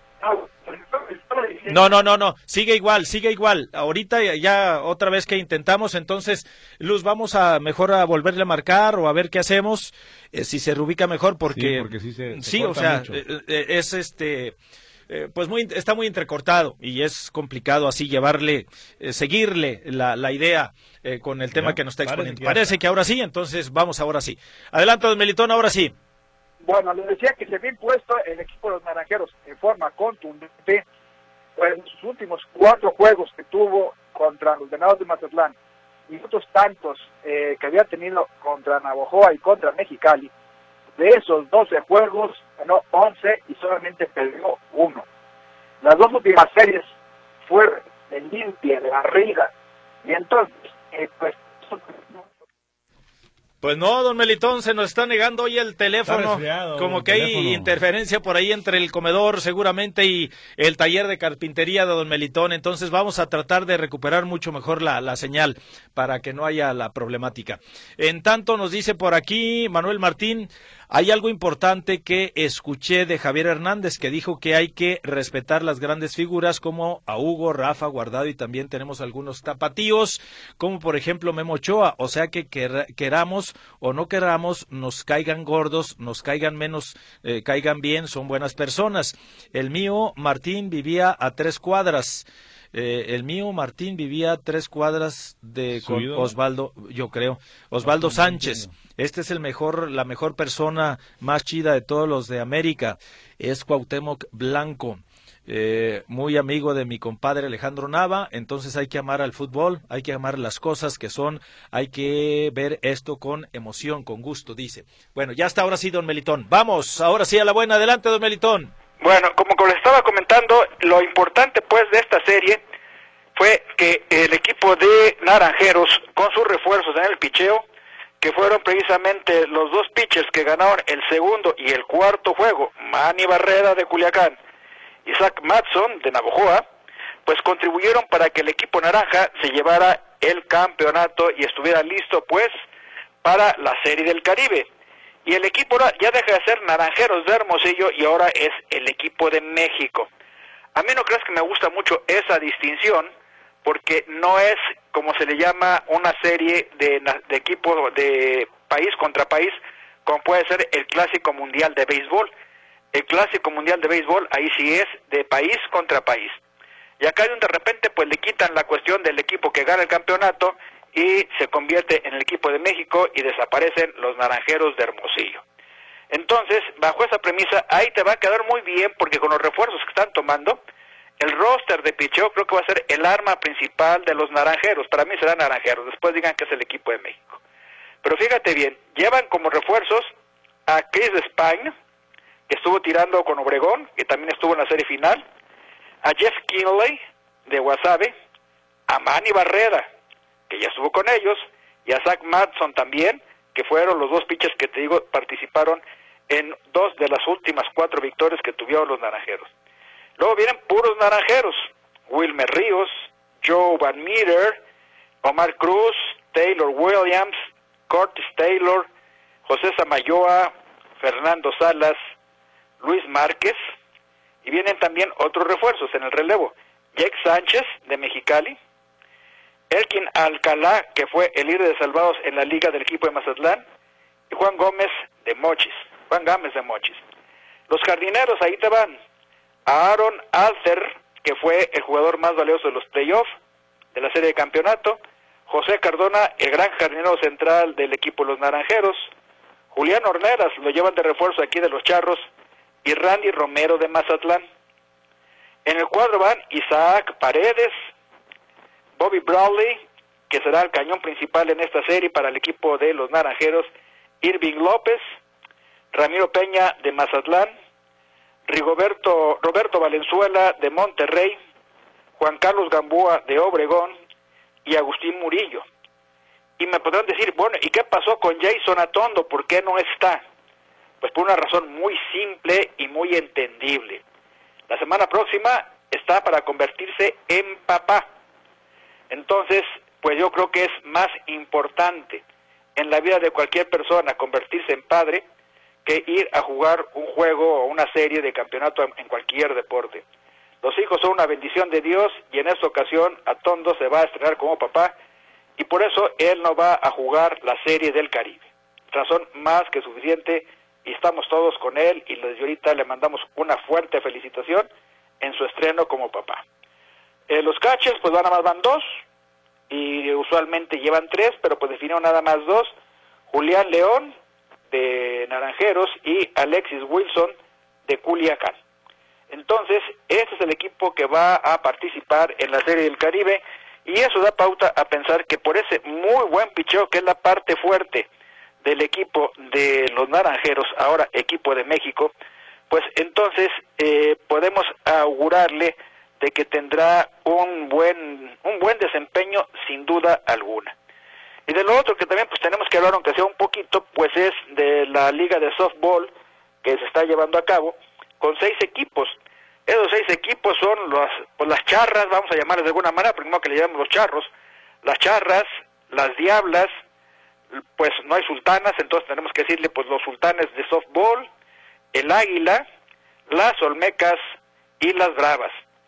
No, no, no, no, sigue igual, sigue igual. Ahorita ya, ya otra vez que intentamos, entonces, Luz, vamos a mejor a volverle a marcar o a ver qué hacemos, eh, si se reubica mejor, porque...
Sí, porque sí se, se
sí, o sea, eh, eh, es este... Eh, pues muy está muy entrecortado y es complicado así llevarle, eh, seguirle la, la idea eh, con el tema ya, que nos está exponiendo. Parece, que, parece que ahora sí, entonces vamos ahora sí. Adelante, Don Melitón, ahora sí.
Bueno, les decía que se había impuesto el equipo de los Naranjeros en forma contundente, pues en sus últimos cuatro juegos que tuvo contra los Venados de Mazatlán y otros tantos eh, que había tenido contra Navojoa y contra Mexicali. De esos doce juegos, ganó once y solamente perdió uno. Las dos últimas series fueron de limpia, de barrida. Y entonces, eh, pues...
Pues no, Don Melitón, se nos está negando hoy el teléfono, como que hay teléfono. Interferencia por ahí entre el comedor seguramente y el taller de carpintería de Don Melitón, entonces vamos a tratar de recuperar mucho mejor la, la señal para que no haya la problemática. En tanto nos dice por aquí Manuel Martín, hay algo importante que escuché de Javier Hernández que dijo que hay que respetar las grandes figuras como a Hugo, Rafa, Guardado y también tenemos algunos tapatíos como por ejemplo Memo Ochoa, o sea que quer- queramos o no queramos, nos caigan gordos, nos caigan menos, eh, caigan bien, son buenas personas. El mío Martín vivía a tres cuadras. Eh, el mío Martín vivía a tres cuadras de con Osvaldo, yo creo, Osvaldo Sánchez. Este es el mejor, la mejor persona más chida de todos los de América. Es Cuauhtémoc Blanco. Eh, muy amigo de mi compadre Alejandro Nava, entonces hay que amar al fútbol, hay que amar las cosas que son, hay que ver esto con emoción, con gusto, dice. Bueno, ya está, ahora sí, Don Melitón. Vamos, ahora sí a la buena, adelante, Don Melitón.
Bueno, como les estaba comentando, lo importante pues de esta serie fue que el equipo de Naranjeros, con sus refuerzos en el picheo, que fueron precisamente los dos pitchers que ganaron el segundo y el cuarto juego, Manny Barrera de Culiacán y Zach Matson de Navojoa, pues contribuyeron para que el equipo naranja se llevara el campeonato y estuviera listo pues para la Serie del Caribe. Y el equipo ya deja de ser Naranjeros de Hermosillo y ahora es el equipo de México. A mí no creas que me gusta mucho esa distinción, porque no es, como se le llama, una serie de, de equipo de país contra país, como puede ser el Clásico Mundial de Béisbol. El Clásico Mundial de Béisbol, ahí sí es de país contra país. y acá de repente pues le quitan la cuestión del equipo que gana el campeonato y se convierte en el equipo de México y desaparecen los Naranjeros de Hermosillo. Entonces, bajo esa premisa, ahí te va a quedar muy bien, porque con los refuerzos que están tomando, el roster de picheo creo que va a ser el arma principal de los Naranjeros. Para mí será Naranjeros, después digan que es el equipo de México. Pero fíjate bien, llevan como refuerzos a Chris Spain, que estuvo tirando con Obregón, que también estuvo en la serie final, a Jeff Kinley, de Guasave, a Manny Barrera, que ya estuvo con ellos, y a Zach Madson también, que fueron los dos pitchers que te digo participaron en dos de las últimas cuatro victorias que tuvieron los Naranjeros. Luego vienen puros Naranjeros, Wilmer Ríos, Joe Van Meter, Omar Cruz, Taylor Williams, Curtis Taylor, José Samayoa, Fernando Salas, Luis Márquez, y vienen también otros refuerzos en el relevo, Jake Sánchez de Mexicali, Elkin Alcalá, que fue el líder de salvados en la liga del equipo de Mazatlán, y Juan Gómez de Mochis, Juan Gámez de Mochis. Los jardineros ahí te van, a Aaron Alter, que fue el jugador más valioso de los playoffs, de la serie de campeonato, José Cardona, el gran jardinero central del equipo de los Naranjeros, Julián Horneras, lo llevan de refuerzo aquí de los Charros, y Randy Romero de Mazatlán. En el cuadro van Isaac Paredes, Bobby Bradley, que será el cañón principal en esta serie para el equipo de los Naranjeros, Irving López, Ramiro Peña de Mazatlán, Rigoberto, Roberto Valenzuela de Monterrey, Juan Carlos Gamboa de Obregón y Agustín Murillo. Y me podrán decir, bueno, ¿y qué pasó con Jason Atondo? ¿Por qué no está? Pues por una razón muy simple y muy entendible. La semana próxima está para convertirse en papá. Entonces, pues yo creo que es más importante en la vida de cualquier persona convertirse en padre que ir a jugar un juego o una serie de campeonato en cualquier deporte. Los hijos son una bendición de Dios y en esta ocasión Atondo se va a estrenar como papá y por eso él no va a jugar la Serie del Caribe. Razón más que suficiente y estamos todos con él y desde ahorita le mandamos una fuerte felicitación en su estreno como papá. Eh, los catchers pues nada más van dos y usualmente llevan tres, pero pues definieron nada más dos, Julián León de Naranjeros y Alexis Wilson de Culiacán. Entonces, este es el equipo que va a participar en la Serie del Caribe y eso da pauta a pensar que por ese muy buen picheo que es la parte fuerte del equipo de los Naranjeros, ahora equipo de México, pues entonces eh, podemos augurarle de que tendrá un buen un buen desempeño sin duda alguna. Y de lo otro que también pues tenemos que hablar, aunque sea un poquito, pues es de la liga de softball que se está llevando a cabo con seis equipos. Esos seis equipos son las, pues las charras, vamos a llamarles de alguna manera, primero que le llamamos los charros, las charras, las diablas, pues no hay sultanas, entonces tenemos que decirle pues los sultanes de softball, el águila, las olmecas y las bravas.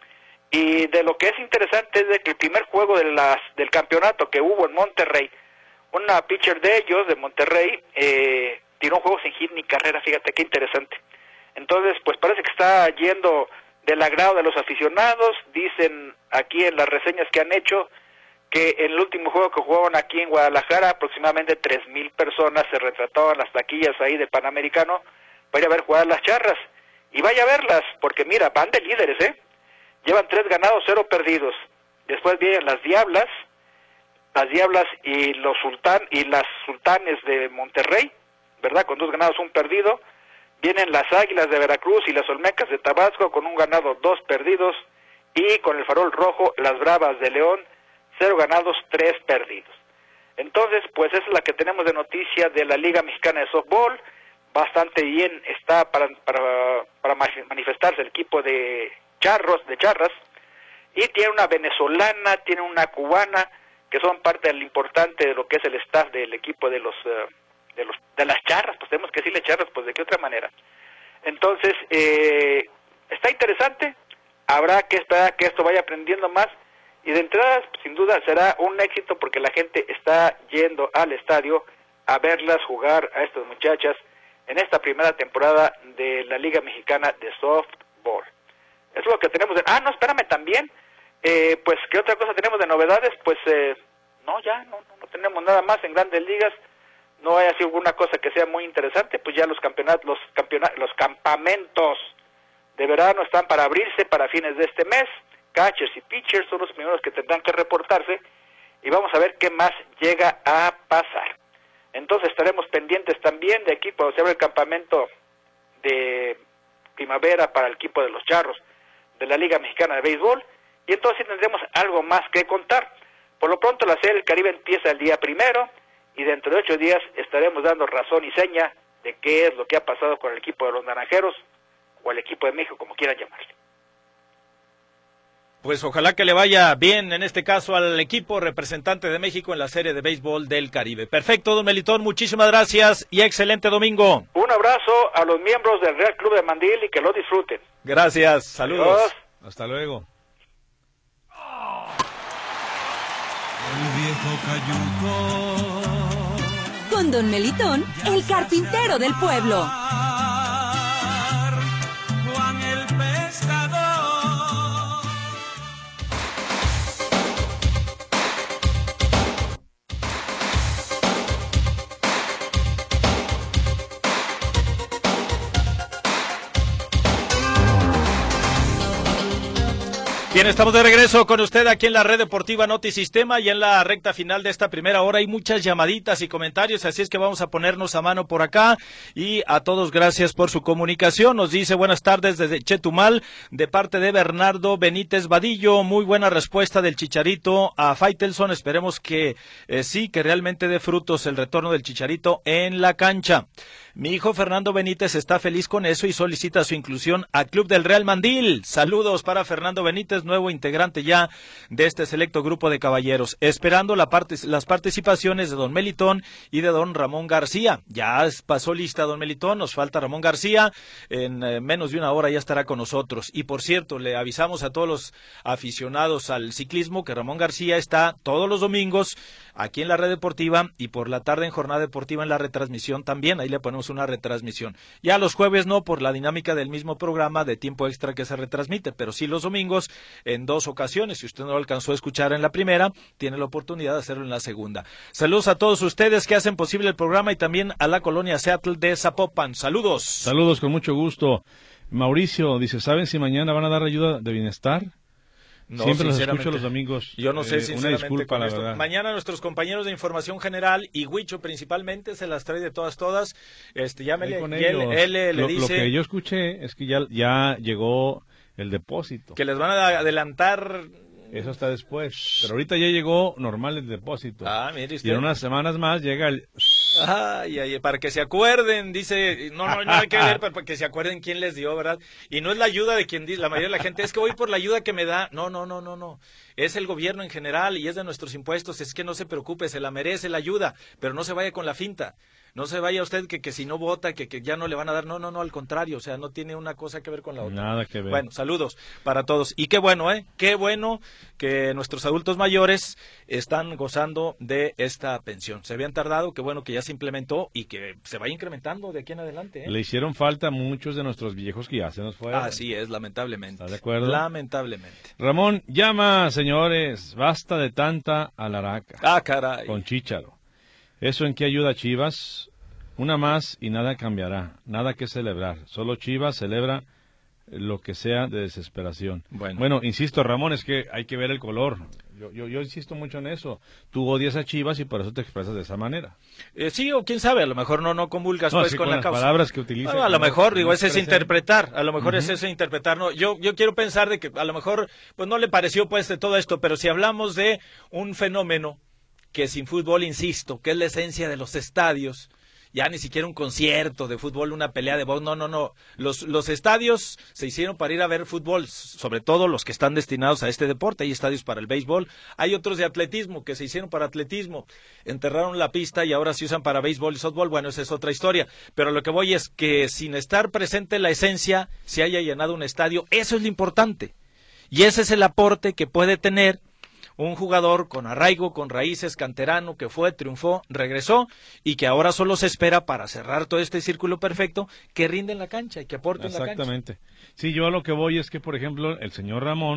Y de lo que es interesante es de que el primer juego de las, del campeonato que hubo en Monterrey, una pitcher de ellos, de Monterrey, eh, tiró un juego sin hit ni carrera, fíjate qué interesante. Entonces, pues parece que está yendo del agrado de los aficionados, dicen aquí en las reseñas que han hecho, que en el último juego que jugaron aquí en Guadalajara, aproximadamente tres mil personas se retrataban las taquillas ahí del Panamericano para ir a ver jugar las charras. Y vaya a verlas, porque mira, van de líderes, ¿eh? Llevan tres ganados, cero perdidos. Después vienen las diablas, las diablas y los sultán y las sultanes de Monterrey, ¿verdad? Con dos ganados, un perdido. Vienen las águilas de Veracruz y las olmecas de Tabasco con un ganado, dos perdidos. Y con el farol rojo, las bravas de León, cero ganados, tres perdidos. Entonces, pues esa es la que tenemos de noticia de la Liga Mexicana de Softball. Bastante bien está para, para, para manifestarse el equipo de charros, de charras. Y tiene una venezolana, tiene una cubana, que son parte del importante de lo que es el staff del equipo de los uh, de los de las charras, pues tenemos que decirle charras, pues de qué otra manera. Entonces, eh, está interesante, habrá que esperar que esto vaya aprendiendo más, y de entrada, sin duda, será un éxito porque la gente está yendo al estadio a verlas jugar a estas muchachas en esta primera temporada de la Liga Mexicana de Softball. Eso es lo que tenemos. De... Ah, no, espérame también. Eh, pues, ¿qué otra cosa tenemos de novedades? Pues, eh, no, ya, no, no tenemos nada más en Grandes Ligas. No hay así alguna cosa que sea muy interesante. Pues ya los campeonatos, los campeonatos, los campamentos de verano están para abrirse para fines de este mes. Catchers y pitchers son los primeros que tendrán que reportarse. Y vamos a ver qué más llega a pasar. Entonces estaremos pendientes también de aquí cuando se abre el campamento de primavera para el equipo de los Charros de la Liga Mexicana de Béisbol. Y entonces tendremos algo más que contar. Por lo pronto la Serie del Caribe empieza el día primero y dentro de ocho días estaremos dando razón y seña de qué es lo que ha pasado con el equipo de los Naranjeros o el equipo de México, como quieran llamarle.
Pues ojalá que le vaya bien, en este caso, al equipo representante de México en la Serie de Béisbol del Caribe. Perfecto, don Melitón, muchísimas gracias y excelente domingo.
Un abrazo a los miembros del Real Club de Mandil y que lo disfruten.
Gracias, saludos.
Adiós.
Hasta luego.
El viejo cayuco.
Con don Melitón, el carpintero del pueblo.
Juan el pescador.
Bien, estamos de regreso con usted aquí en la Red Deportiva Notisistema y en la recta final de esta primera hora hay muchas llamaditas y comentarios, así es que vamos a ponernos a mano por acá y a todos gracias por su comunicación. Nos dice buenas tardes desde Chetumal de parte de Bernardo Benítez Vadillo, muy buena respuesta del Chicharito a Faitelson, esperemos que eh, sí, que realmente dé frutos el retorno del Chicharito en la cancha. Mi hijo Fernando Benítez está feliz con eso y solicita su inclusión al Club del Real Mandil. Saludos para Fernando Benítez, nuevo integrante ya de este selecto grupo de caballeros. Esperando la parte, las participaciones de don Melitón y de don Ramón García. Ya pasó lista don Melitón, nos falta Ramón García. En eh, menos de una hora ya estará con nosotros. Y por cierto, le avisamos a todos los aficionados al ciclismo que Ramón García está todos los domingos aquí en la Red Deportiva y por la tarde en Jornada Deportiva en la retransmisión también. Ahí le ponemos una retransmisión. Ya los jueves no, por la dinámica del mismo programa de tiempo extra que se retransmite, pero sí los domingos en dos ocasiones. Si usted no lo alcanzó a escuchar en la primera, tiene la oportunidad de hacerlo en la segunda. Saludos a todos ustedes que hacen posible el programa y también a la colonia Seattle de Zapopan. Saludos.
Saludos con mucho gusto. Mauricio dice, ¿saben si mañana van a dar ayuda de bienestar?
No,
siempre los escucho los domingos.
Yo no sé,
eh,
sinceramente,
una disculpa, la
esto.
verdad.
Mañana nuestros compañeros de Información General y Huicho principalmente se las trae de todas, todas. Este, ya me le,
con
y él,
ellos.
él le
lo,
dice
lo que yo escuché es que ya, ya llegó el depósito.
que les van a adelantar.
Eso está después. Pero ahorita ya llegó normal el depósito.
Ah, mire usted.
Y en unas semanas más llega el...
Ay, ay, para que se acuerden, dice, no, no, no hay que ver, para que se acuerden quién les dio, ¿verdad? Y no es la ayuda de quien dice, la mayoría de la gente, es que voy por la ayuda que me da. No, no, no, no, no. Es el gobierno en general y es de nuestros impuestos, es que no se preocupe, se la merece la ayuda, pero no se vaya con la finta. No se vaya usted que, que si no vota, que, que ya no le van a dar. No, no, no, al contrario, o sea, no tiene una cosa que ver con la otra.
Nada que ver.
Bueno, saludos para todos. Y qué bueno, ¿eh? Qué bueno que nuestros adultos mayores están gozando de esta pensión. Se habían tardado, qué bueno que ya se implementó y que se vaya incrementando de aquí en adelante, ¿eh?
Le hicieron falta muchos de nuestros viejos que ya se nos fueron.
Así es, lamentablemente.
¿Estás de acuerdo?
Lamentablemente.
Ramón, llama, señores. Basta de tanta alaraca.
Ah, caray.
Con Chícharo. ¿Eso en qué ayuda a Chivas? Una más y nada cambiará. Nada que celebrar. Solo Chivas celebra lo que sea de desesperación.
Bueno,
bueno insisto, Ramón, es que hay que ver el color. Yo, yo, yo insisto mucho en eso. Tú odias a Chivas y por eso te expresas de esa manera.
Eh, sí, o quién sabe, a lo mejor no no comulgas
no,
pues
con,
con la
las
causa.
palabras que utiliza.
No, a lo
no,
mejor,
no
digo, ese es
expresen.
interpretar, a lo mejor
Uh-huh.
es ese interpretar. No, yo yo quiero pensar de que a lo mejor pues no le pareció pues de todo esto, pero si hablamos de un fenómeno que sin fútbol, insisto, que es la esencia de los estadios, ya ni siquiera un concierto de fútbol, una pelea de box, no, no, no. Los, los estadios se hicieron para ir a ver fútbol, sobre todo los que están destinados a este deporte. Hay estadios para el béisbol, hay otros de atletismo que se hicieron para atletismo. Enterraron la pista y ahora se usan para béisbol y softball. Bueno, esa es otra historia. Pero lo que voy es que sin estar presente la esencia, se haya llenado un estadio. Eso es lo importante. Y ese es el aporte que puede tener un jugador con arraigo, con raíces, canterano, que fue, triunfó, regresó y que ahora solo se espera para cerrar todo este círculo perfecto que rinde en la cancha y que aporte en la cancha.
Exactamente. Sí, yo a lo que voy es que, por ejemplo, el señor Ramón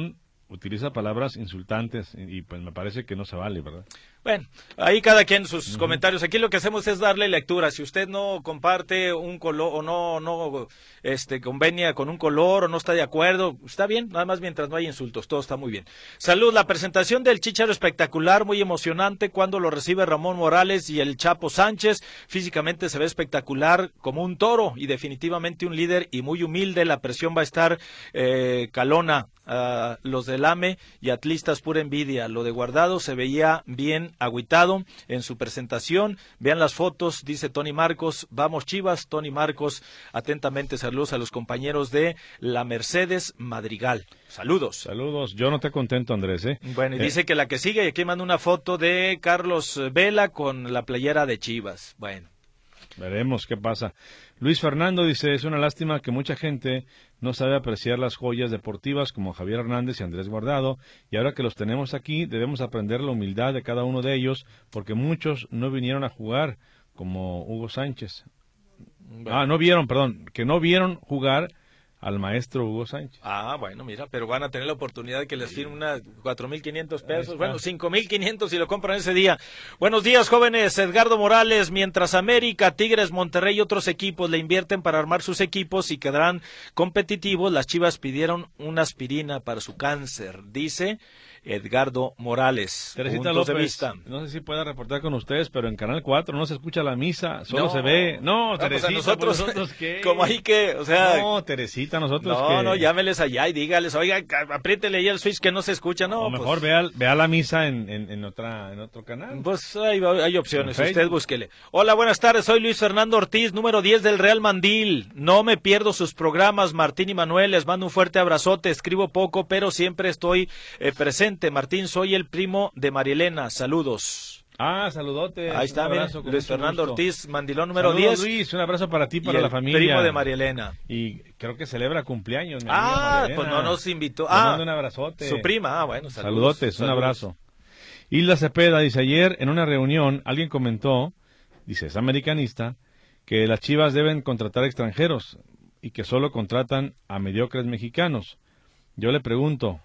utiliza palabras insultantes y, y pues me parece que no se vale, ¿verdad?
Bueno, ahí cada quien sus
Uh-huh.
comentarios. Aquí lo que hacemos es darle lectura. Si usted no comparte un color o no no este convenia con un color o no está de acuerdo, está bien, nada más mientras no haya insultos, todo está muy bien. Salud, la presentación del Chícharo espectacular, muy emocionante cuando lo recibe Ramón Morales y el Chapo Sánchez. Físicamente se ve espectacular como un toro y definitivamente un líder y muy humilde. La presión va a estar eh, calona. Uh, los del A M E y atlistas pura envidia. Lo de Guardado se veía bien agüitado en su presentación. Vean las fotos, dice Tony Marcos. Vamos Chivas, Tony Marcos. Atentamente saludos a los compañeros de la Mercedes Madrigal. Saludos.
Saludos. Yo no te contento, Andrés, ¿eh?
Bueno, y
eh.
dice que la que sigue, y aquí manda una foto de Carlos Vela con la playera de Chivas. Bueno.
Veremos qué pasa. Luis Fernando dice, es una lástima que mucha gente no sabe apreciar las joyas deportivas como Javier Hernández y Andrés Guardado, y ahora que los tenemos aquí debemos aprender la humildad de cada uno de ellos, porque muchos no vinieron a jugar, como Hugo Sánchez. Bueno. Ah, no vieron, perdón, que no vieron jugar al maestro Hugo Sánchez.
Ah, bueno, mira, pero van a tener la oportunidad de que les firme unas cuatro mil quinientos pesos, bueno, cinco mil quinientos si lo compran ese día. Buenos días, jóvenes. Edgardo Morales, mientras América, Tigres, Monterrey y otros equipos le invierten para armar sus equipos y quedarán competitivos, las Chivas pidieron una aspirina para su cáncer, dice Edgardo Morales.
Teresita López, de vista. No sé si pueda reportar con ustedes, pero en Canal cuatro no se escucha la misa, solo no, se ve. No, no Teresita,
pues a nosotros,
pues nosotros ¿qué?
Como ahí que, o sea...
No, Teresita, nosotros
No,
que...
no, llámeles allá y dígales, oiga, apriétele ahí el switch que no se escucha, no.
O mejor
pues...
vea, vea la misa en, en, en, otra, en otro canal.
Pues hay, hay opciones, usted búsquele. Hola, buenas tardes, soy Luis Fernando Ortiz, número diez del Real Mandil. No me pierdo sus programas, Martín y Manuel, les mando un fuerte abrazote, escribo poco, pero siempre estoy eh, presente. Martín, soy el primo de Marielena, saludos.
Ah, saludote.
Ahí está, mira, Luis Fernando
gusto.
Ortiz, Mandilón número
Saludos,
diez.
Luis, un abrazo para ti, para
y
la
el
familia.
primo de Marielena.
Y creo que celebra cumpleaños. Mi
ah, pues no nos invitó.
Le
ah,
mando un abrazote.
Su prima, ah, bueno, saludos.
Saludotes,
saludos.
un abrazo. Hilda Cepeda dice, ayer en una reunión alguien comentó, dice, es americanista, que las Chivas deben contratar extranjeros y que solo contratan a mediocres mexicanos. Yo le pregunto,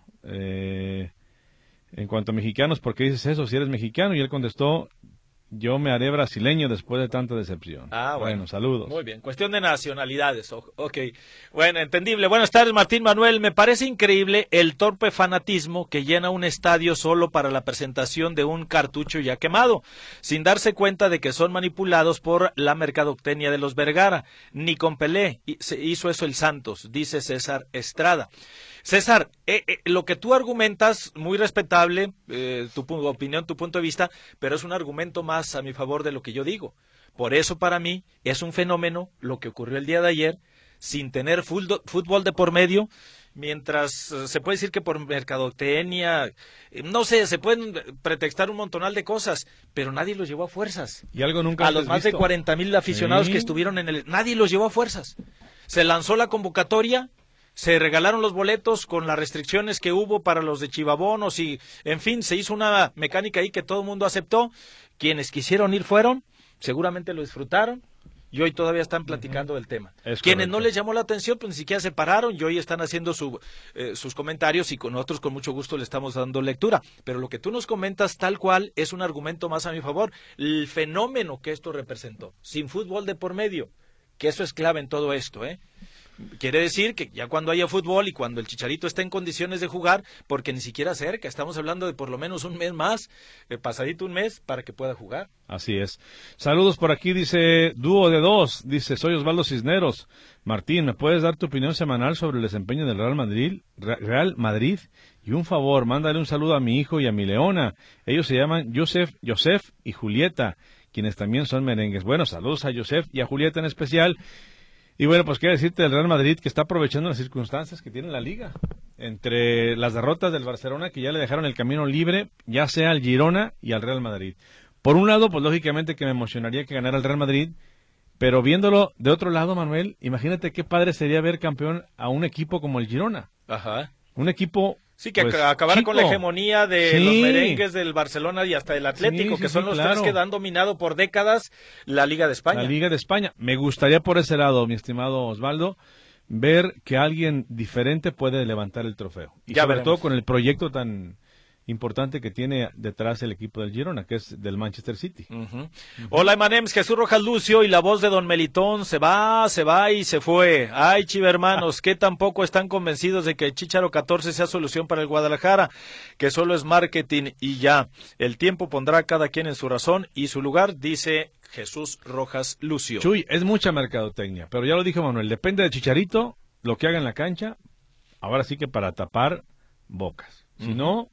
eh, en cuanto a mexicanos, ¿por qué dices eso si eres mexicano? Y él contestó, yo me haré brasileño después de tanta decepción.
Ah, bueno.
Bueno, saludos.
Muy bien, cuestión de nacionalidades. Ok, bueno, entendible. Buenas tardes, Martín Manuel. Me parece increíble el torpe fanatismo que llena un estadio solo para la presentación de un cartucho ya quemado, sin darse cuenta de que son manipulados por la mercadotecnia de los Vergara. Ni con Pelé hizo eso el Santos, dice César Estrada. César, eh, eh, lo que tú argumentas, muy respetable, eh, tu opinión, tu punto de vista, pero es un argumento más a mi favor de lo que yo digo. Por eso para mí es un fenómeno lo que ocurrió el día de ayer, sin tener fútbol de por medio, mientras eh, se puede decir que por mercadotecnia, eh, no sé, se pueden pretextar un montonal de cosas, pero nadie los llevó a fuerzas.
Y algo nunca
a los más
visto.
de cuarenta mil aficionados sí. que estuvieron en el... Nadie los llevó a fuerzas. Se lanzó la convocatoria... Se regalaron los boletos con las restricciones que hubo para los de chivabonos y, en fin, se hizo una mecánica ahí que todo el mundo aceptó. Quienes quisieron ir fueron, seguramente lo disfrutaron y hoy todavía están platicando uh-huh. del tema.
Es
Quienes
correcto.
no les llamó la atención, pues ni siquiera se pararon y hoy están haciendo su, eh, sus comentarios y con nosotros con mucho gusto le estamos dando lectura. Pero lo que tú nos comentas tal cual es un argumento más a mi favor. El fenómeno que esto representó, sin fútbol de por medio, que eso es clave en todo esto, ¿eh? Quiere decir que ya cuando haya fútbol y cuando el Chicharito esté en condiciones de jugar, porque ni siquiera cerca, estamos hablando de por lo menos un mes más, eh, pasadito un mes, para que pueda jugar.
Así es. Saludos por aquí, dice Dúo de Dos, dice, soy Osvaldo Cisneros. Martín, ¿me puedes dar tu opinión semanal sobre el desempeño del Real Madrid? Real Madrid? Y un favor, mándale un saludo a mi hijo y a mi leona. Ellos se llaman Joseph, Joseph y Julieta, quienes también son merengues. Bueno, saludos a Joseph y a Julieta en especial. Y bueno, pues quiero decirte del Real Madrid que está aprovechando las circunstancias que tiene la Liga. Entre las derrotas del Barcelona, que ya le dejaron el camino libre, ya sea al Girona y al Real Madrid. Por un lado, pues lógicamente que me emocionaría que ganara el Real Madrid, pero viéndolo de otro lado, Manuel, imagínate qué padre sería ver campeón a un equipo como el Girona.
Ajá.
Un equipo...
Sí, que
pues,
acabara
chico.
con la hegemonía de
sí.
los merengues del Barcelona y hasta el Atlético,
sí, sí,
que son
sí,
los
claro.
tres que han dominado por décadas la Liga de España.
La Liga de España. Me gustaría por ese lado, mi estimado Osvaldo. ver que alguien diferente puede levantar el trofeo. Y
Ya
sobre
veremos.
todo con el proyecto tan importante que tiene detrás el equipo del Girona, que es del Manchester City.
Uh-huh. Uh-huh. Hola, Emanems, Jesús Rojas Lucio y la voz de Don Melitón, se va, se va y se fue. Ay, chiva hermanos, que tampoco están convencidos de que el Chícharo catorce sea solución para el Guadalajara, que solo es marketing y ya. El tiempo pondrá a cada quien en su razón y su lugar, dice Jesús Rojas Lucio.
Chuy, es mucha mercadotecnia, pero ya lo dijo Manuel, depende de Chicharito, lo que haga en la cancha, ahora sí que para tapar bocas. Si uh-huh. no...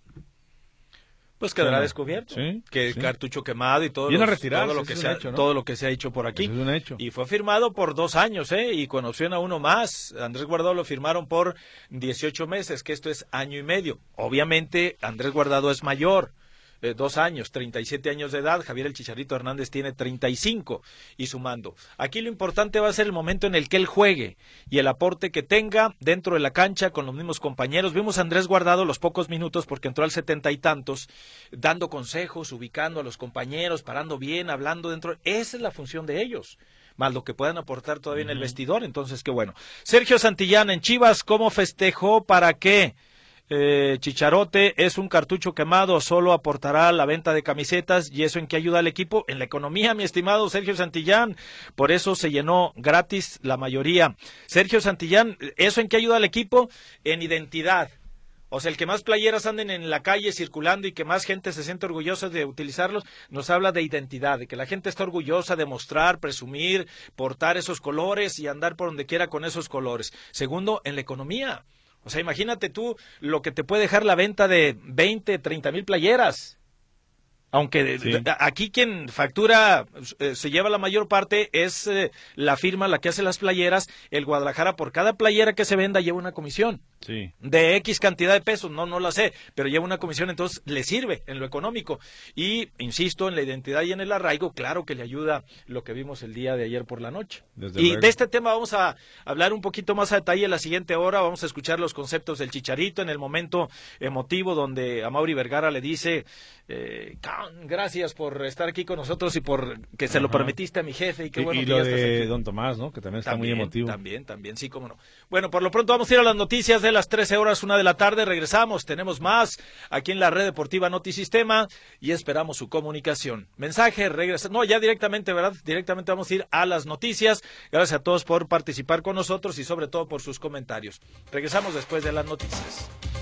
Pues quedará
sí,
descubierto
sí,
que
sí.
cartucho quemado y todo,
Viene
los,
a retirarse,
todo lo que
es
se ha,
hecho, ¿no?
todo lo que se ha hecho por aquí.
Es un hecho.
Y fue firmado por dos años, ¿eh? Y con opción a uno más. Andrés Guardado lo firmaron por dieciocho meses, que esto es año y medio. Obviamente Andrés Guardado es mayor. Eh, dos años, treinta y siete años de edad, Javier el Chicharito Hernández tiene treinta y cinco y sumando. Aquí lo importante va a ser el momento en el que él juegue y el aporte que tenga dentro de la cancha con los mismos compañeros. Vimos a Andrés Guardado los pocos minutos porque entró al setenta y tantos, dando consejos, ubicando a los compañeros, parando bien, hablando dentro. Esa es la función de ellos, más lo que puedan aportar todavía uh-huh. en el vestidor. Entonces, qué bueno. Sergio Santillán en Chivas, ¿cómo festejó? ¿Para qué? Eh, Chicharote es un cartucho quemado, solo aportará la venta de camisetas. ¿Y eso en qué ayuda al equipo? En la economía, mi estimado Sergio Santillán. Por eso se llenó gratis la mayoría. Sergio Santillán, ¿eso en qué ayuda al equipo? En identidad. O sea, el que más playeras anden en la calle circulando y que más gente se siente orgullosa de utilizarlos, nos habla de identidad, de que la gente está orgullosa de mostrar, presumir, portar esos colores y andar por donde quiera con esos colores. Segundo, en la economía. O sea, imagínate tú lo que te puede dejar la venta de veinte, treinta mil playeras. Aunque sí. aquí quien factura, eh, se lleva la mayor parte, es eh, la firma la que hace las playeras. El Guadalajara, por cada playera que se venda, lleva una comisión.
Sí.
De X cantidad de pesos, no, no la sé, pero lleva una comisión, entonces le sirve en lo económico. Y, insisto, en la identidad y en el arraigo, claro que le ayuda lo que vimos el día de ayer por la noche.
Desde
y
luego.
De este tema vamos a hablar un poquito más a detalle en la siguiente hora. Vamos a escuchar los conceptos del Chicharito en el momento emotivo donde Amaury Vergara le dice... Eh, gracias por estar aquí con nosotros y por que se Ajá. lo permitiste a mi jefe y qué bueno
y, y
que
lo
ya estás
de
aquí.
Don Tomás, ¿no? Que también está
también,
muy emotivo.
También, también, sí, cómo no. Bueno, por lo pronto vamos a ir a las noticias de las trece horas, una de la tarde. Regresamos, tenemos más aquí en la red deportiva Notisistema y esperamos su comunicación. Mensaje, regresa. No, ya directamente, ¿verdad? Directamente vamos a ir a las noticias. Gracias a todos por participar con nosotros y sobre todo por sus comentarios. Regresamos después de las noticias.